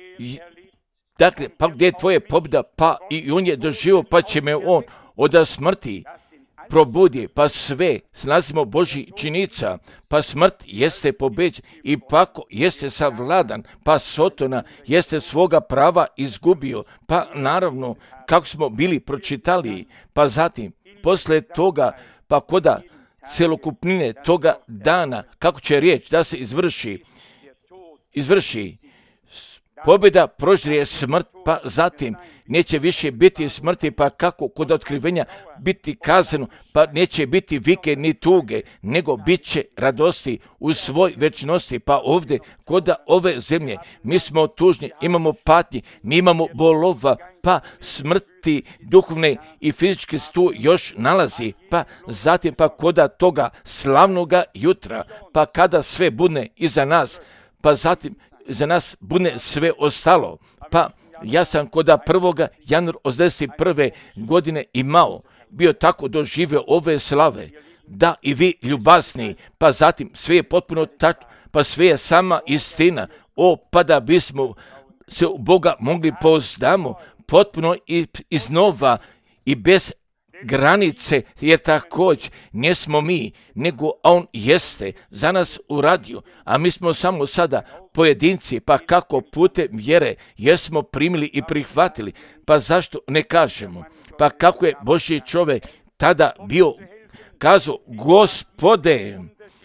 dakle, pa gdje je tvoje pobjeda, pa i on je doživio, pa će me on od smrti probudi, pa sve snalazimo Božji činica, pa smrt jeste pobeđen i pako jeste savladan, pa Sotona jeste svoga prava izgubio, pa naravno kako smo bili pročitali, pa zatim posle toga, pa koda celokupnine toga dana, kako će riječ da se izvrši, izvrši, pobjeda prožrije smrt, pa zatim neće više biti smrti, pa kako kod otkrivenja biti kazano, pa neće biti vike ni tuge, nego bit će radosti u svoj večnosti, pa ovdje kod ove zemlje mi smo tužni, imamo patnji, mi imamo bolova, pa smrti duhovne i fizičke tu još nalazi, pa zatim pa koda toga slavnoga jutra, pa kada sve bude iza nas, pa zatim za nas bude sve ostalo. Pa ja sam kod prvoga januara osamdeset prve godine imao, bio tako doživio ove slave, da i vi ljubazni, pa zatim sve je potpuno tako, pa sve je sama istina. O, pa da bismo se u Boga mogli pouzdamo potpuno i iznova i bez granice, jer također ne smo mi, nego on jeste za nas uradio, a mi smo samo sada pojedinci, pa kako putem vjere jesmo primili i prihvatili, pa zašto ne kažemo, pa kako je Božji čovjek tada bio kazao, Gospode,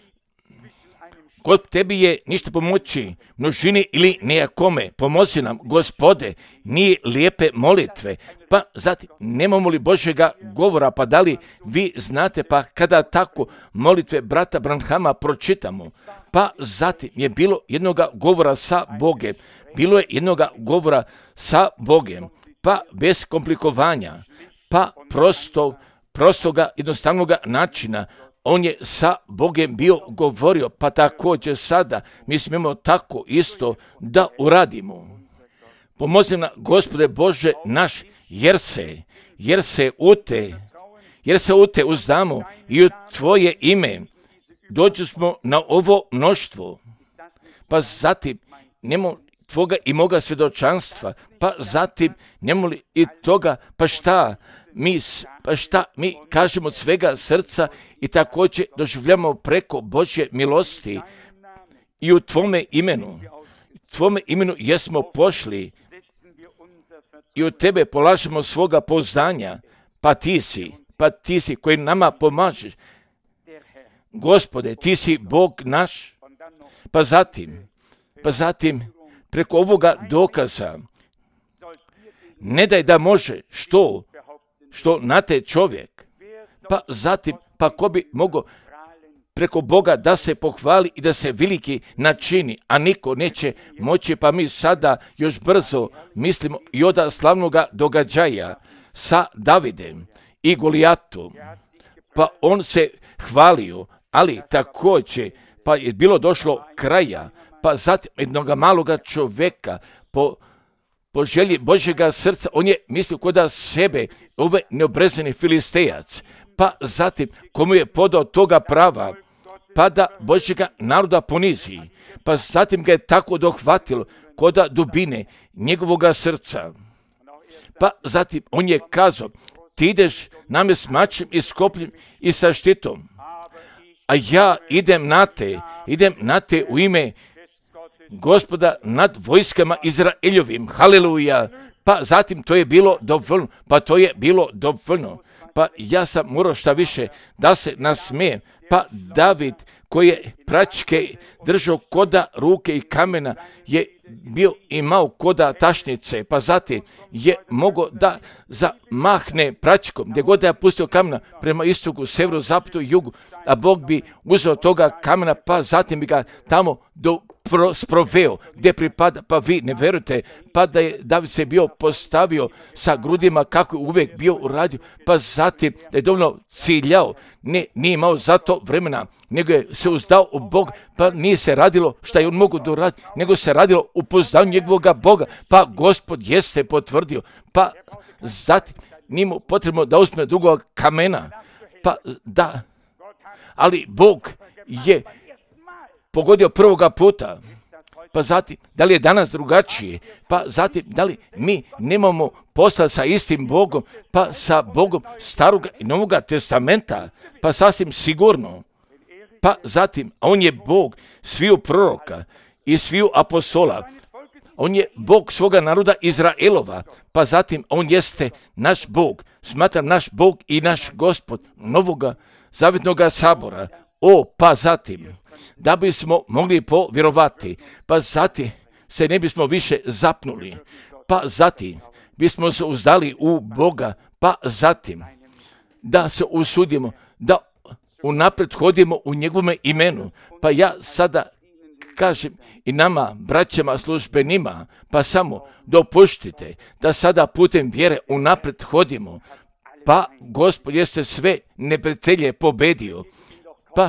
kod tebi je ništa pomoći, množini ili nijakome, pomozi nam, Gospode, nije lijepe molitve, pa zatim nemamo li Božjega govora, pa da li vi znate, pa kada tako molitve brata Branhama pročitamo, pa zatim je bilo jednoga govora sa Bogem, bilo je jednoga govora sa Bogem, pa bez komplikovanja, pa prosto, prostoga, jednostavnoga načina, on je sa Bogem bio govorio, pa također sada mi smijemo tako isto da uradimo. Pomozi nam, Gospode Bože naš, jer se, jer se u te, jer se u te uzdamo i u Tvoje ime dođu smo na ovo mnoštvo, pa zatim nemo Tvoga i moga svjedočanstva, pa zatim nemo li i toga, pa šta, mi, pa šta mi kažemo od svega srca i također doživljamo preko Božje milosti i u Tvome imenu. Tvome imenu jesmo pošli i u Tebe polažemo svoga pouzdanja, pa Ti si, pa Ti si koji nama pomažeš. Gospode, Ti si Bog naš, pa zatim, pa zatim preko ovoga dokaza Ne daj da može što, što nate čovjek. Pa zatim, pa ko bi mogao preko Boga da se pohvali i da se veliki načini, a niko neće moći, pa mi sada još brzo mislimo i od slavnoga događaja sa Davidem i Golijatom. Pa on se hvalio, ali također, pa je bilo došlo kraja, pa zatim jednoga maloga čovjeka po, po želji Božjega srca, on je mislio kod sebe, ovaj neobrezani Filistejac, pa zatim komu je podao toga prava, pa da Božjega naroda ponizi, pa zatim ga je tako dohvatilo kod dubine njegovoga srca. Pa zatim on je kazao, ti ideš name s mačem i skopljem i sa štitom, a ja idem na te, idem na te u ime Gospoda nad vojskama Izraeljovim, haleluja. Pa zatim to je bilo dovoljno, pa to je bilo dovoljno. Pa ja sam morao šta više da se nasmijem. Pa David koji je pračke držao koda ruke i kamena je bio imao koda tašnice, pa zatim je mogao da zamahne pračkom, gdje god je pustio kamena prema istoku, severu, zapadu i jugu, a Bog bi uzeo toga kamena, pa zatim bi ga tamo do Pro, sproveo gdje pripada, pa vi ne verujete, pa da je David se bio postavio sa grudima kako je uvijek bio uradio, pa zatim da je dovoljno ciljao, ne, nije imao za to vremena, nego je se uzdao u Bog, pa nije se radilo šta je on mogu doraditi, nego se radilo u poznanju njegovoga Boga, pa Gospod jeste potvrdio, pa zatim nije mu potrebno da uzme drugog kamena, pa da, ali Bog je pogodio prvoga puta, pa zatim, da li je danas drugačije, pa zatim, da li mi nemamo posla sa istim Bogom, pa sa Bogom staroga i novoga testamenta, pa sasvim sigurno, pa zatim, on je Bog sviju proroka i sviju apostola, on je Bog svoga naroda Izraelova, pa zatim, on jeste naš Bog, smatram naš Bog i naš Gospod novoga zavjetnoga sabora, o, pa zatim, da bismo mogli povjerovati, pa zatim se ne bismo više zapnuli, pa zatim bismo se uzdali u Boga, pa zatim da se usudimo, da unaprijed hodimo u njegovome imenu, pa ja sada kažem i nama, braćama službenima, pa samo dopuštite da sada putem vjere unaprijed hodimo, pa Gospod jeste sve neprijatelje pobedio, pa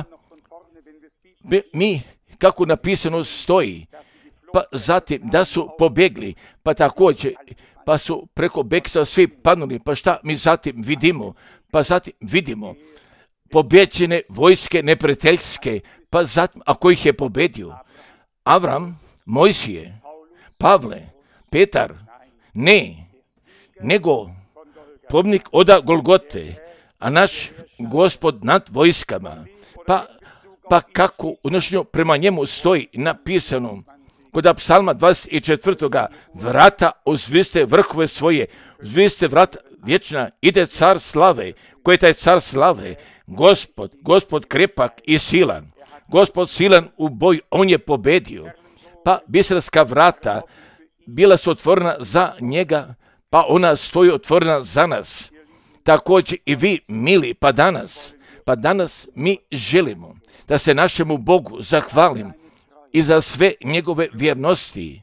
mi, kako napisano stoji, pa zatim da su pobjegli, pa također, pa su preko bekstva svi panuli, pa šta mi zatim vidimo, pa zatim vidimo pobjeđene vojske neprijateljske, pa zatim, a ko ih je pobedio? Avram, Mojsije, Pavle, Petar, ne, nego pobnik oda Golgote, a naš Gospod nad vojskama, pa Pa kako unošnjo prema njemu stoji napisano kod psalma dvadeset četvrtoga vrata uzviste vrhove svoje, uzviste vrata vječna, ide car slave. Ko je taj car slave? Gospod, Gospod krepak i silan. Gospod silan u boju, on je pobedio. Pa bisarska vrata bila su otvorena za njega, pa ona stoji otvorena za nas. Također i vi, mili, pa danas, pa danas mi želimo da se našemu Bogu zahvalim i za sve njegove vjernosti,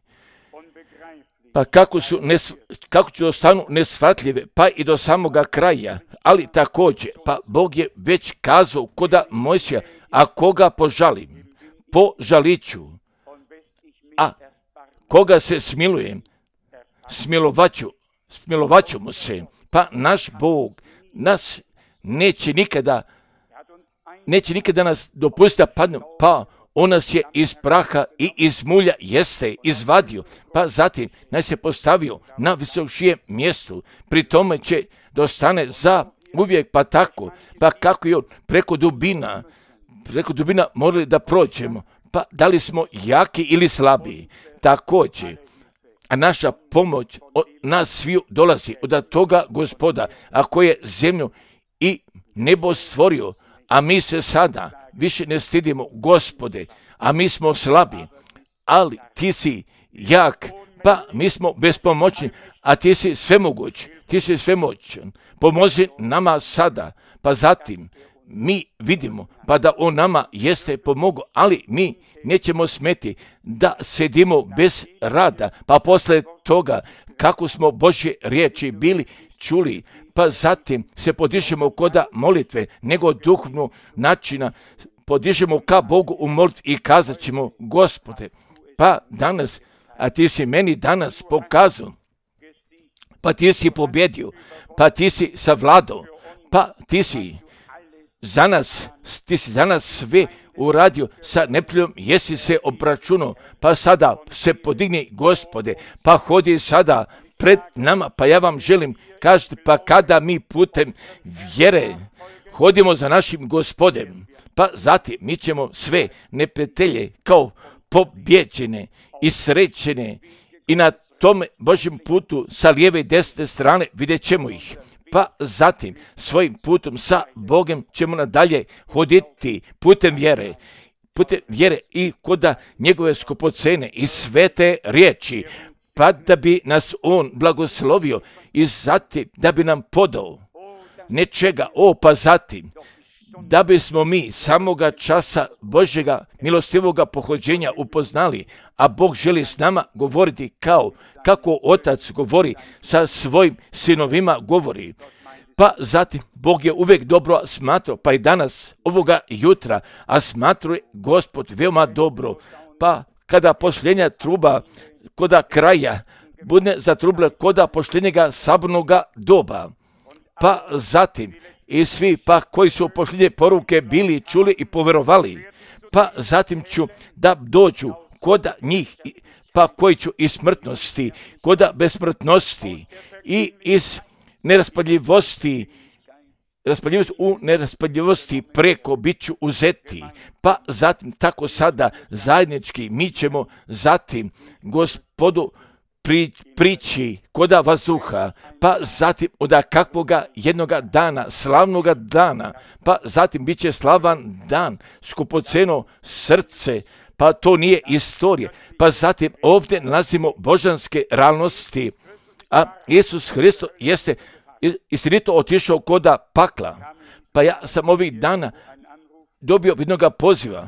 pa kako su, nes, kako će ostanu nesvatljive, pa i do samoga kraja, ali također, pa Bog je već kazao koda Mojsija, a koga požalim, požaliću, a koga se smilujem, smilovaću, smilovaću mu se, pa naš Bog nas neće nikada neće nikada nas dopustiti da padnemo, pa on nas je iz praha i iz mulja jeste izvadio, pa zatim nas je postavio na visokšijem mjestu, pri tome će dostane za uvijek, pa tako, pa kako je on preko dubina, preko dubina morali da prođemo, pa da li smo jaki ili slabiji, također, a naša pomoć od nas sviju dolazi od toga Gospoda, a koji je zemlju i nebo stvorio, a mi se sada više ne stidimo, Gospode, a mi smo slabi, ali ti si jak, pa mi smo bespomoćni, a ti si svemoguć, ti si svemoćan. Pomozi nama sada, pa zatim mi vidimo, pa da on nama jeste pomogao, ali mi nećemo smeti da sedimo bez rada, pa posle toga kako smo Božje riječi bili čuli, pa zatim se podižemo koda molitve, nego duhovno načina, podižemo ka Bogu u molitvi i kazat ćemo, Gospode, pa danas, a ti si meni danas pokazao, pa ti si pobjedio, pa ti si savladao, pa ti si za nas, ti si za nas sve uradio sa neprijateljom, jesi se obračunao, pa sada se podigni, Gospode, pa hodi sada pred nama, pa ja vam želim kažete, pa kada mi putem vjere hodimo za našim Gospodem, pa zatim mi ćemo sve neprijatelje kao pobjeđene i srećene i na tome Božjem putu sa lijeve i desne strane vidjet ćemo ih. Pa zatim svojim putom sa Bogom ćemo nadalje hoditi putem vjere, putem vjere i koda njegove skupocene i svete riječi, pa da bi nas on blagoslovio i zatim da bi nam podao nečega, o pa zatim da bismo mi samoga časa Božjega milostivoga pohođenja upoznali, a Bog želi s nama govoriti kao kako Otac govori sa svojim sinovima govori. Pa zatim Bog je uvijek dobro smatrao, pa i danas ovoga jutra, a smatruje Gospod veoma dobro. Pa kada posljednja truba koda kraja bude zatrubila koda posljednjega sabornoga doba, pa zatim i svi pa koji su posljednje poruke bili čuli i poverovali, pa zatim ću da dođu koda njih, pa koji ću iz smrtnosti, koda besmrtnosti i iz neraspadljivosti, raspadljivosti u neraspadljivosti preko bit ću uzeti, pa zatim tako sada zajednički mi ćemo zatim Gospodu pri, prići koda vazduha, pa zatim od kakvoga jednoga dana, slavnoga dana, pa zatim bit će slavan dan, skupoceno srce, pa to nije istorija, pa zatim ovdje nalazimo božanske realnosti, a Isus Hristos jeste istinito otišao koda pakla, pa ja sam ovih dana dobio jednoga poziva,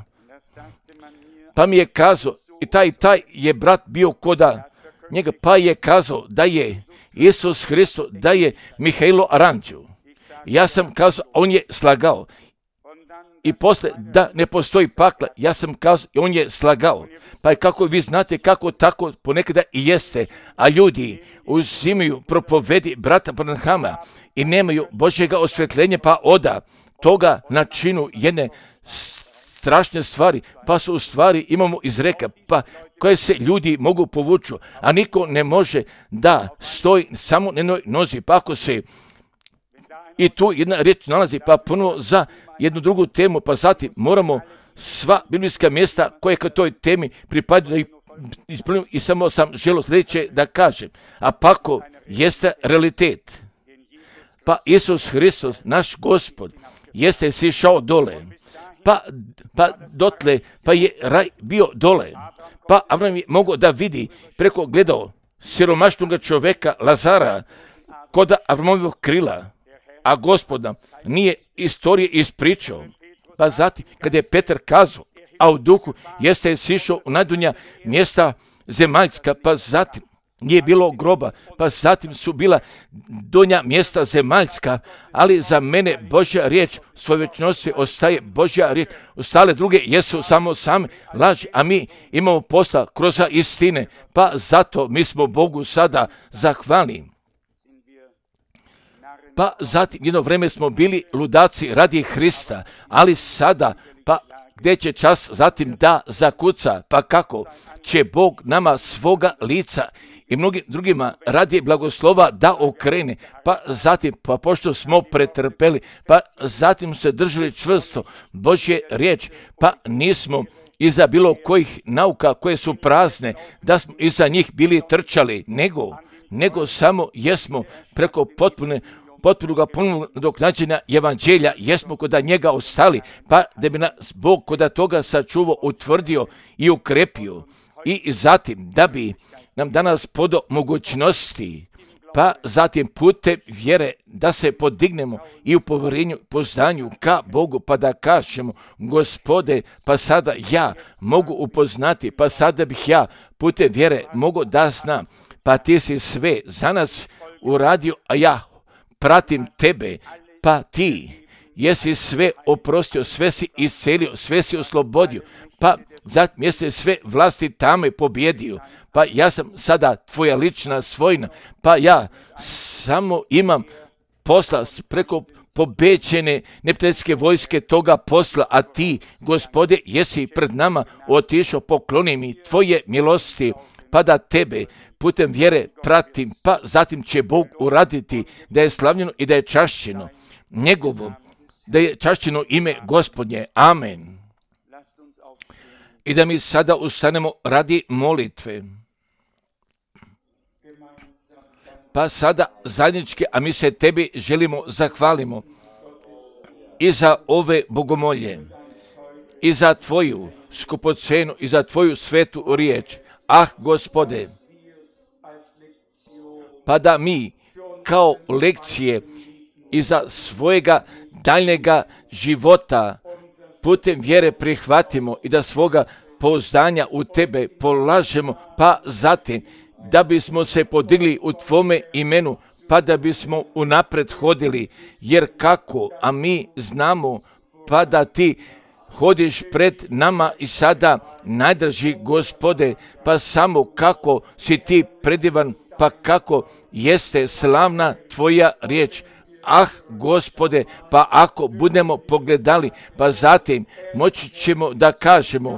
pa mi je kazao, i taj taj je brat bio koda njega, pa je kazao da je Isus Hristos, da je Mihailo Aranđu. Ja sam kazao, on je slagao. I posle da ne postoji pakla, ja sam kazao, on je slagao. Pa je kako vi znate kako tako ponekada i jeste, a ljudi uzimaju propovedi brata Branhama i nemaju Božjega osvjetljenja, pa oda toga načinu jedne strašne stvari, pa su u stvari imamo izreka, pa koje se ljudi mogu povuču, a niko ne može da stoji samo na jednoj nozi, pa ako se i tu jedna riječ nalazi, pa ponovo za jednu drugu temu, pa zatim moramo sva biblijska mjesta koje ka toj temi pripadaju da ih ispunim i samo sam želio sljedeće da kažem, a pako jeste realitet. Pa Isus Hristos, naš Gospod, jeste sišao dole, pa, pa dotle, pa je raj bio dole, pa Avram je mogao da vidi preko gledao siromašnog čovjeka Lazara koda Avramovog krila, a Gospoda nije istorije ispričao. Pa zatim, kada je Petar kazao, a u duhu jeste sišao u najdunja mjesta zemaljska, pa zatim nije bilo groba, pa zatim su bila donja mjesta zemaljska, ali za mene Božja riječ svoje vječnosti ostaje Božja riječ, ostale druge jesu samo same laži, a mi imamo posla kroz istine, pa zato mi smo Bogu sada zahvalni. Pa zatim jedno vreme smo bili ludaci radi Hrista, ali sada, pa gdje će čas zatim da zakuca, pa kako će Bog nama svoga lica i mnogim drugima radi blagoslova da okrene, pa zatim, pa pošto smo pretrpeli, pa zatim se držali čvrsto Božje riječ, pa nismo iza bilo kojih nauka koje su prazne, da smo iza njih bili trčali, nego, nego samo jesmo preko potpune potpunoga punog nadoknađenja evanđelja, jesmo kod njega ostali, pa da bi nas Bog kod toga sačuvao, utvrdio i ukrepio. i zatim da bi nam danas podo mogućnosti, pa zatim putem vjere da se podignemo i u povjerenju, poznanju ka Bogu, pa da kažemo, Gospode, pa sada ja mogu upoznati, pa sada bih ja putem vjere mogu da znam, pa ti si sve za nas uradio, a ja pratim tebe, pa ti jesi sve oprostio, sve si iscelio, sve si oslobodio, pa zatim jesi sve vlasti tame pobjedio, pa ja sam sada tvoja lična svojina, pa ja samo imam posla preko pobeđene neprijateljske vojske toga posla, a ti, Gospode, jesi pred nama otišao, pokloni mi tvoje milosti, pa da tebe putem vjere pratim, pa zatim će Bog uraditi da je slavljeno i da je čašćeno njegovo, da je čašćeno ime Gospodnje. Amen. I da mi sada ustanemo radi molitve. Pa sada zajednički, a mi se tebi želimo zahvalimo i za ove bogomolje, i za tvoju skupocenu, i za tvoju svetu riječ. Ah, Gospode, pa da mi kao lekcije i za svojega daljnjega života putem vjere prihvatimo i da svoga pouzdanja u tebe polažemo, pa zatim da bismo se podigli u tvome imenu, pa da bismo unapred hodili, jer kako, a mi znamo, pa da ti hodiš pred nama i sada najdrži, Gospode, pa samo kako si ti predivan, pa kako jeste slavna tvoja riječ. Ah, Gospode, pa ako budemo pogledali, pa zatim moći ćemo da kažemo,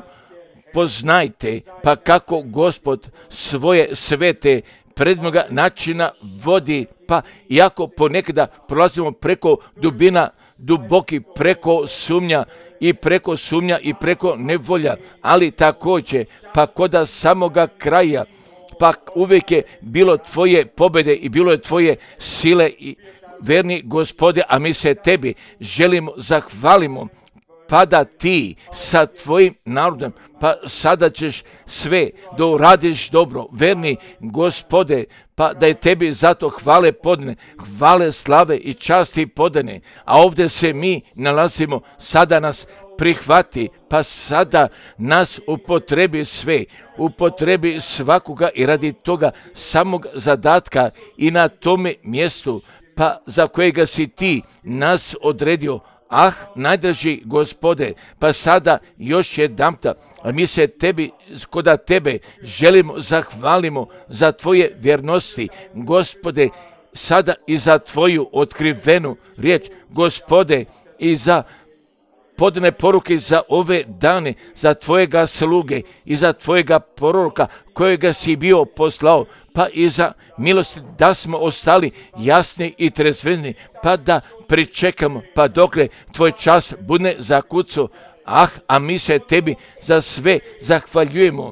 poznajte, pa kako Gospod svoje svete predmoga načina vodi, pa iako ponekada prolazimo preko dubina, duboki, preko sumnja i preko sumnja i preko nevolja, ali također, pa koda samoga kraja, pa uvijek je bilo tvoje pobjede i bilo je tvoje sile i verni, Gospode, a mi se tebi želimo, zahvalimo, pa da ti sa tvojim narodom, pa sada ćeš sve da uradiš dobro, verni, Gospode, pa da je tebi zato hvale podane, hvale, slave i časti podane, a ovdje se mi nalazimo, sada nas prihvati, pa sada nas upotrebi sve, upotrebi svakoga i radi toga samog zadatka i na tome mjestu, pa za kojega si ti nas odredio. Ah, najdraži Gospode, pa sada još jedanputa, a mi se tebi, koda tebe želimo, zahvalimo za tvoje vjernosti, Gospode, sada i za tvoju otkrivenu riječ, Gospode, i za podane poruke za ove dane, za tvojega sluge i za tvojega proroka kojega si bio poslao, pa i za milosti da smo ostali jasni i trezveni, pa da pričekamo, pa dokle tvoj čas bude zakucao. Ah, a mi se tebi za sve zahvaljujemo,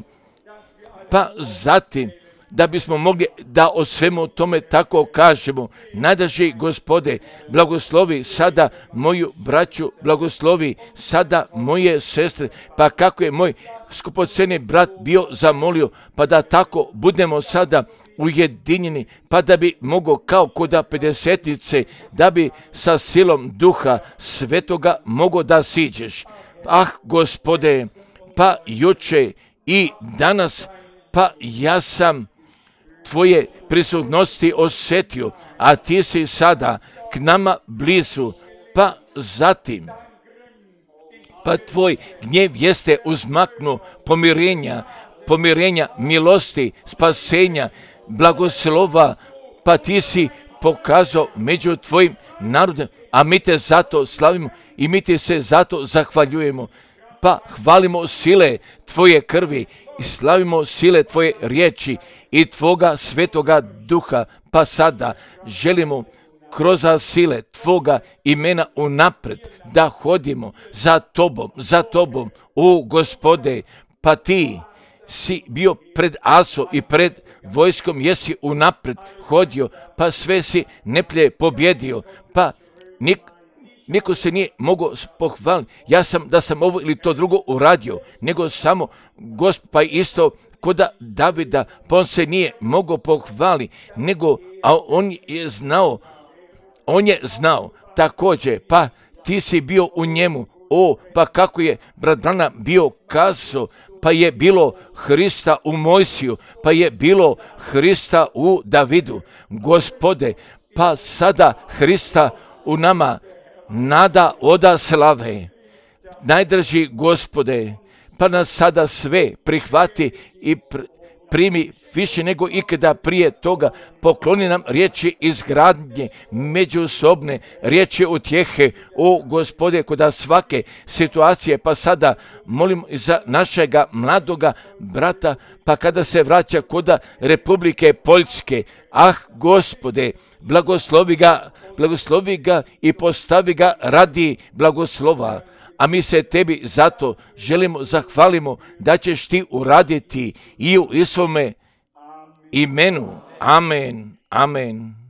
pa zatim da bismo mogli da o svemu tome tako kažemo. Najdraži Gospode, blagoslovi sada moju braću, blagoslovi sada moje sestre, pa kako je moj skupoceni brat bio zamolio, pa da tako budemo sada ujedinjeni, pa da bi mogo kao koda pedesetice, da bi sa silom duha svetoga mogo da siđeš. Ah, Gospode, pa juče i danas, pa ja sam tvoje prisutnosti osjetio, a ti si sada k nama blizu, pa zatim, pa tvoj gnjev jeste uzmaknuo pomirenja, pomirenja, milosti, spasenja, blagoslova, pa ti si pokazao među tvojim narodom, a mi te zato slavimo i mi ti se zato zahvaljujemo. Pa hvalimo sile tvoje krvi i slavimo sile tvoje riječi i tvoga svetoga duha, pa sada želimo kroz sile tvoga imena unapred da hodimo za tobom, za tobom, o Gospode, pa ti si bio pred Aso i pred vojskom, jesi unapred hodio, pa sve si neplje pobjedio, pa nik Niko se nije mogao pohvaliti, ja sam da sam ovo ili to drugo uradio, nego samo Gospod, pa isto kod Davida, pa on se nije mogao pohvali, nego, a on je znao, on je znao također, pa ti si bio u njemu, o, pa kako je brat Branham bio kazao, pa je bilo Hrista u Mojsiju, pa je bilo Hrista u Davidu. Gospode, pa sada Hrista u nama, nada oda slave. Najdraži Gospode, pa nas sada sve prihvati i pr- primi više nego ikada prije toga. Pokloni nam riječi izgradnje, međusobne riječi utjehe, o Gospode, kod svake situacije. Pa sada molim za našega mladoga brata, pa kada se vraća kod Republike Poljske, ah Gospode, blagoslovi ga, blagoslovi ga i postavi ga radi blagoslova. A mi se tebi zato želimo, zahvalimo da ćeš ti uraditi i u svome imenu. Amen. Amen.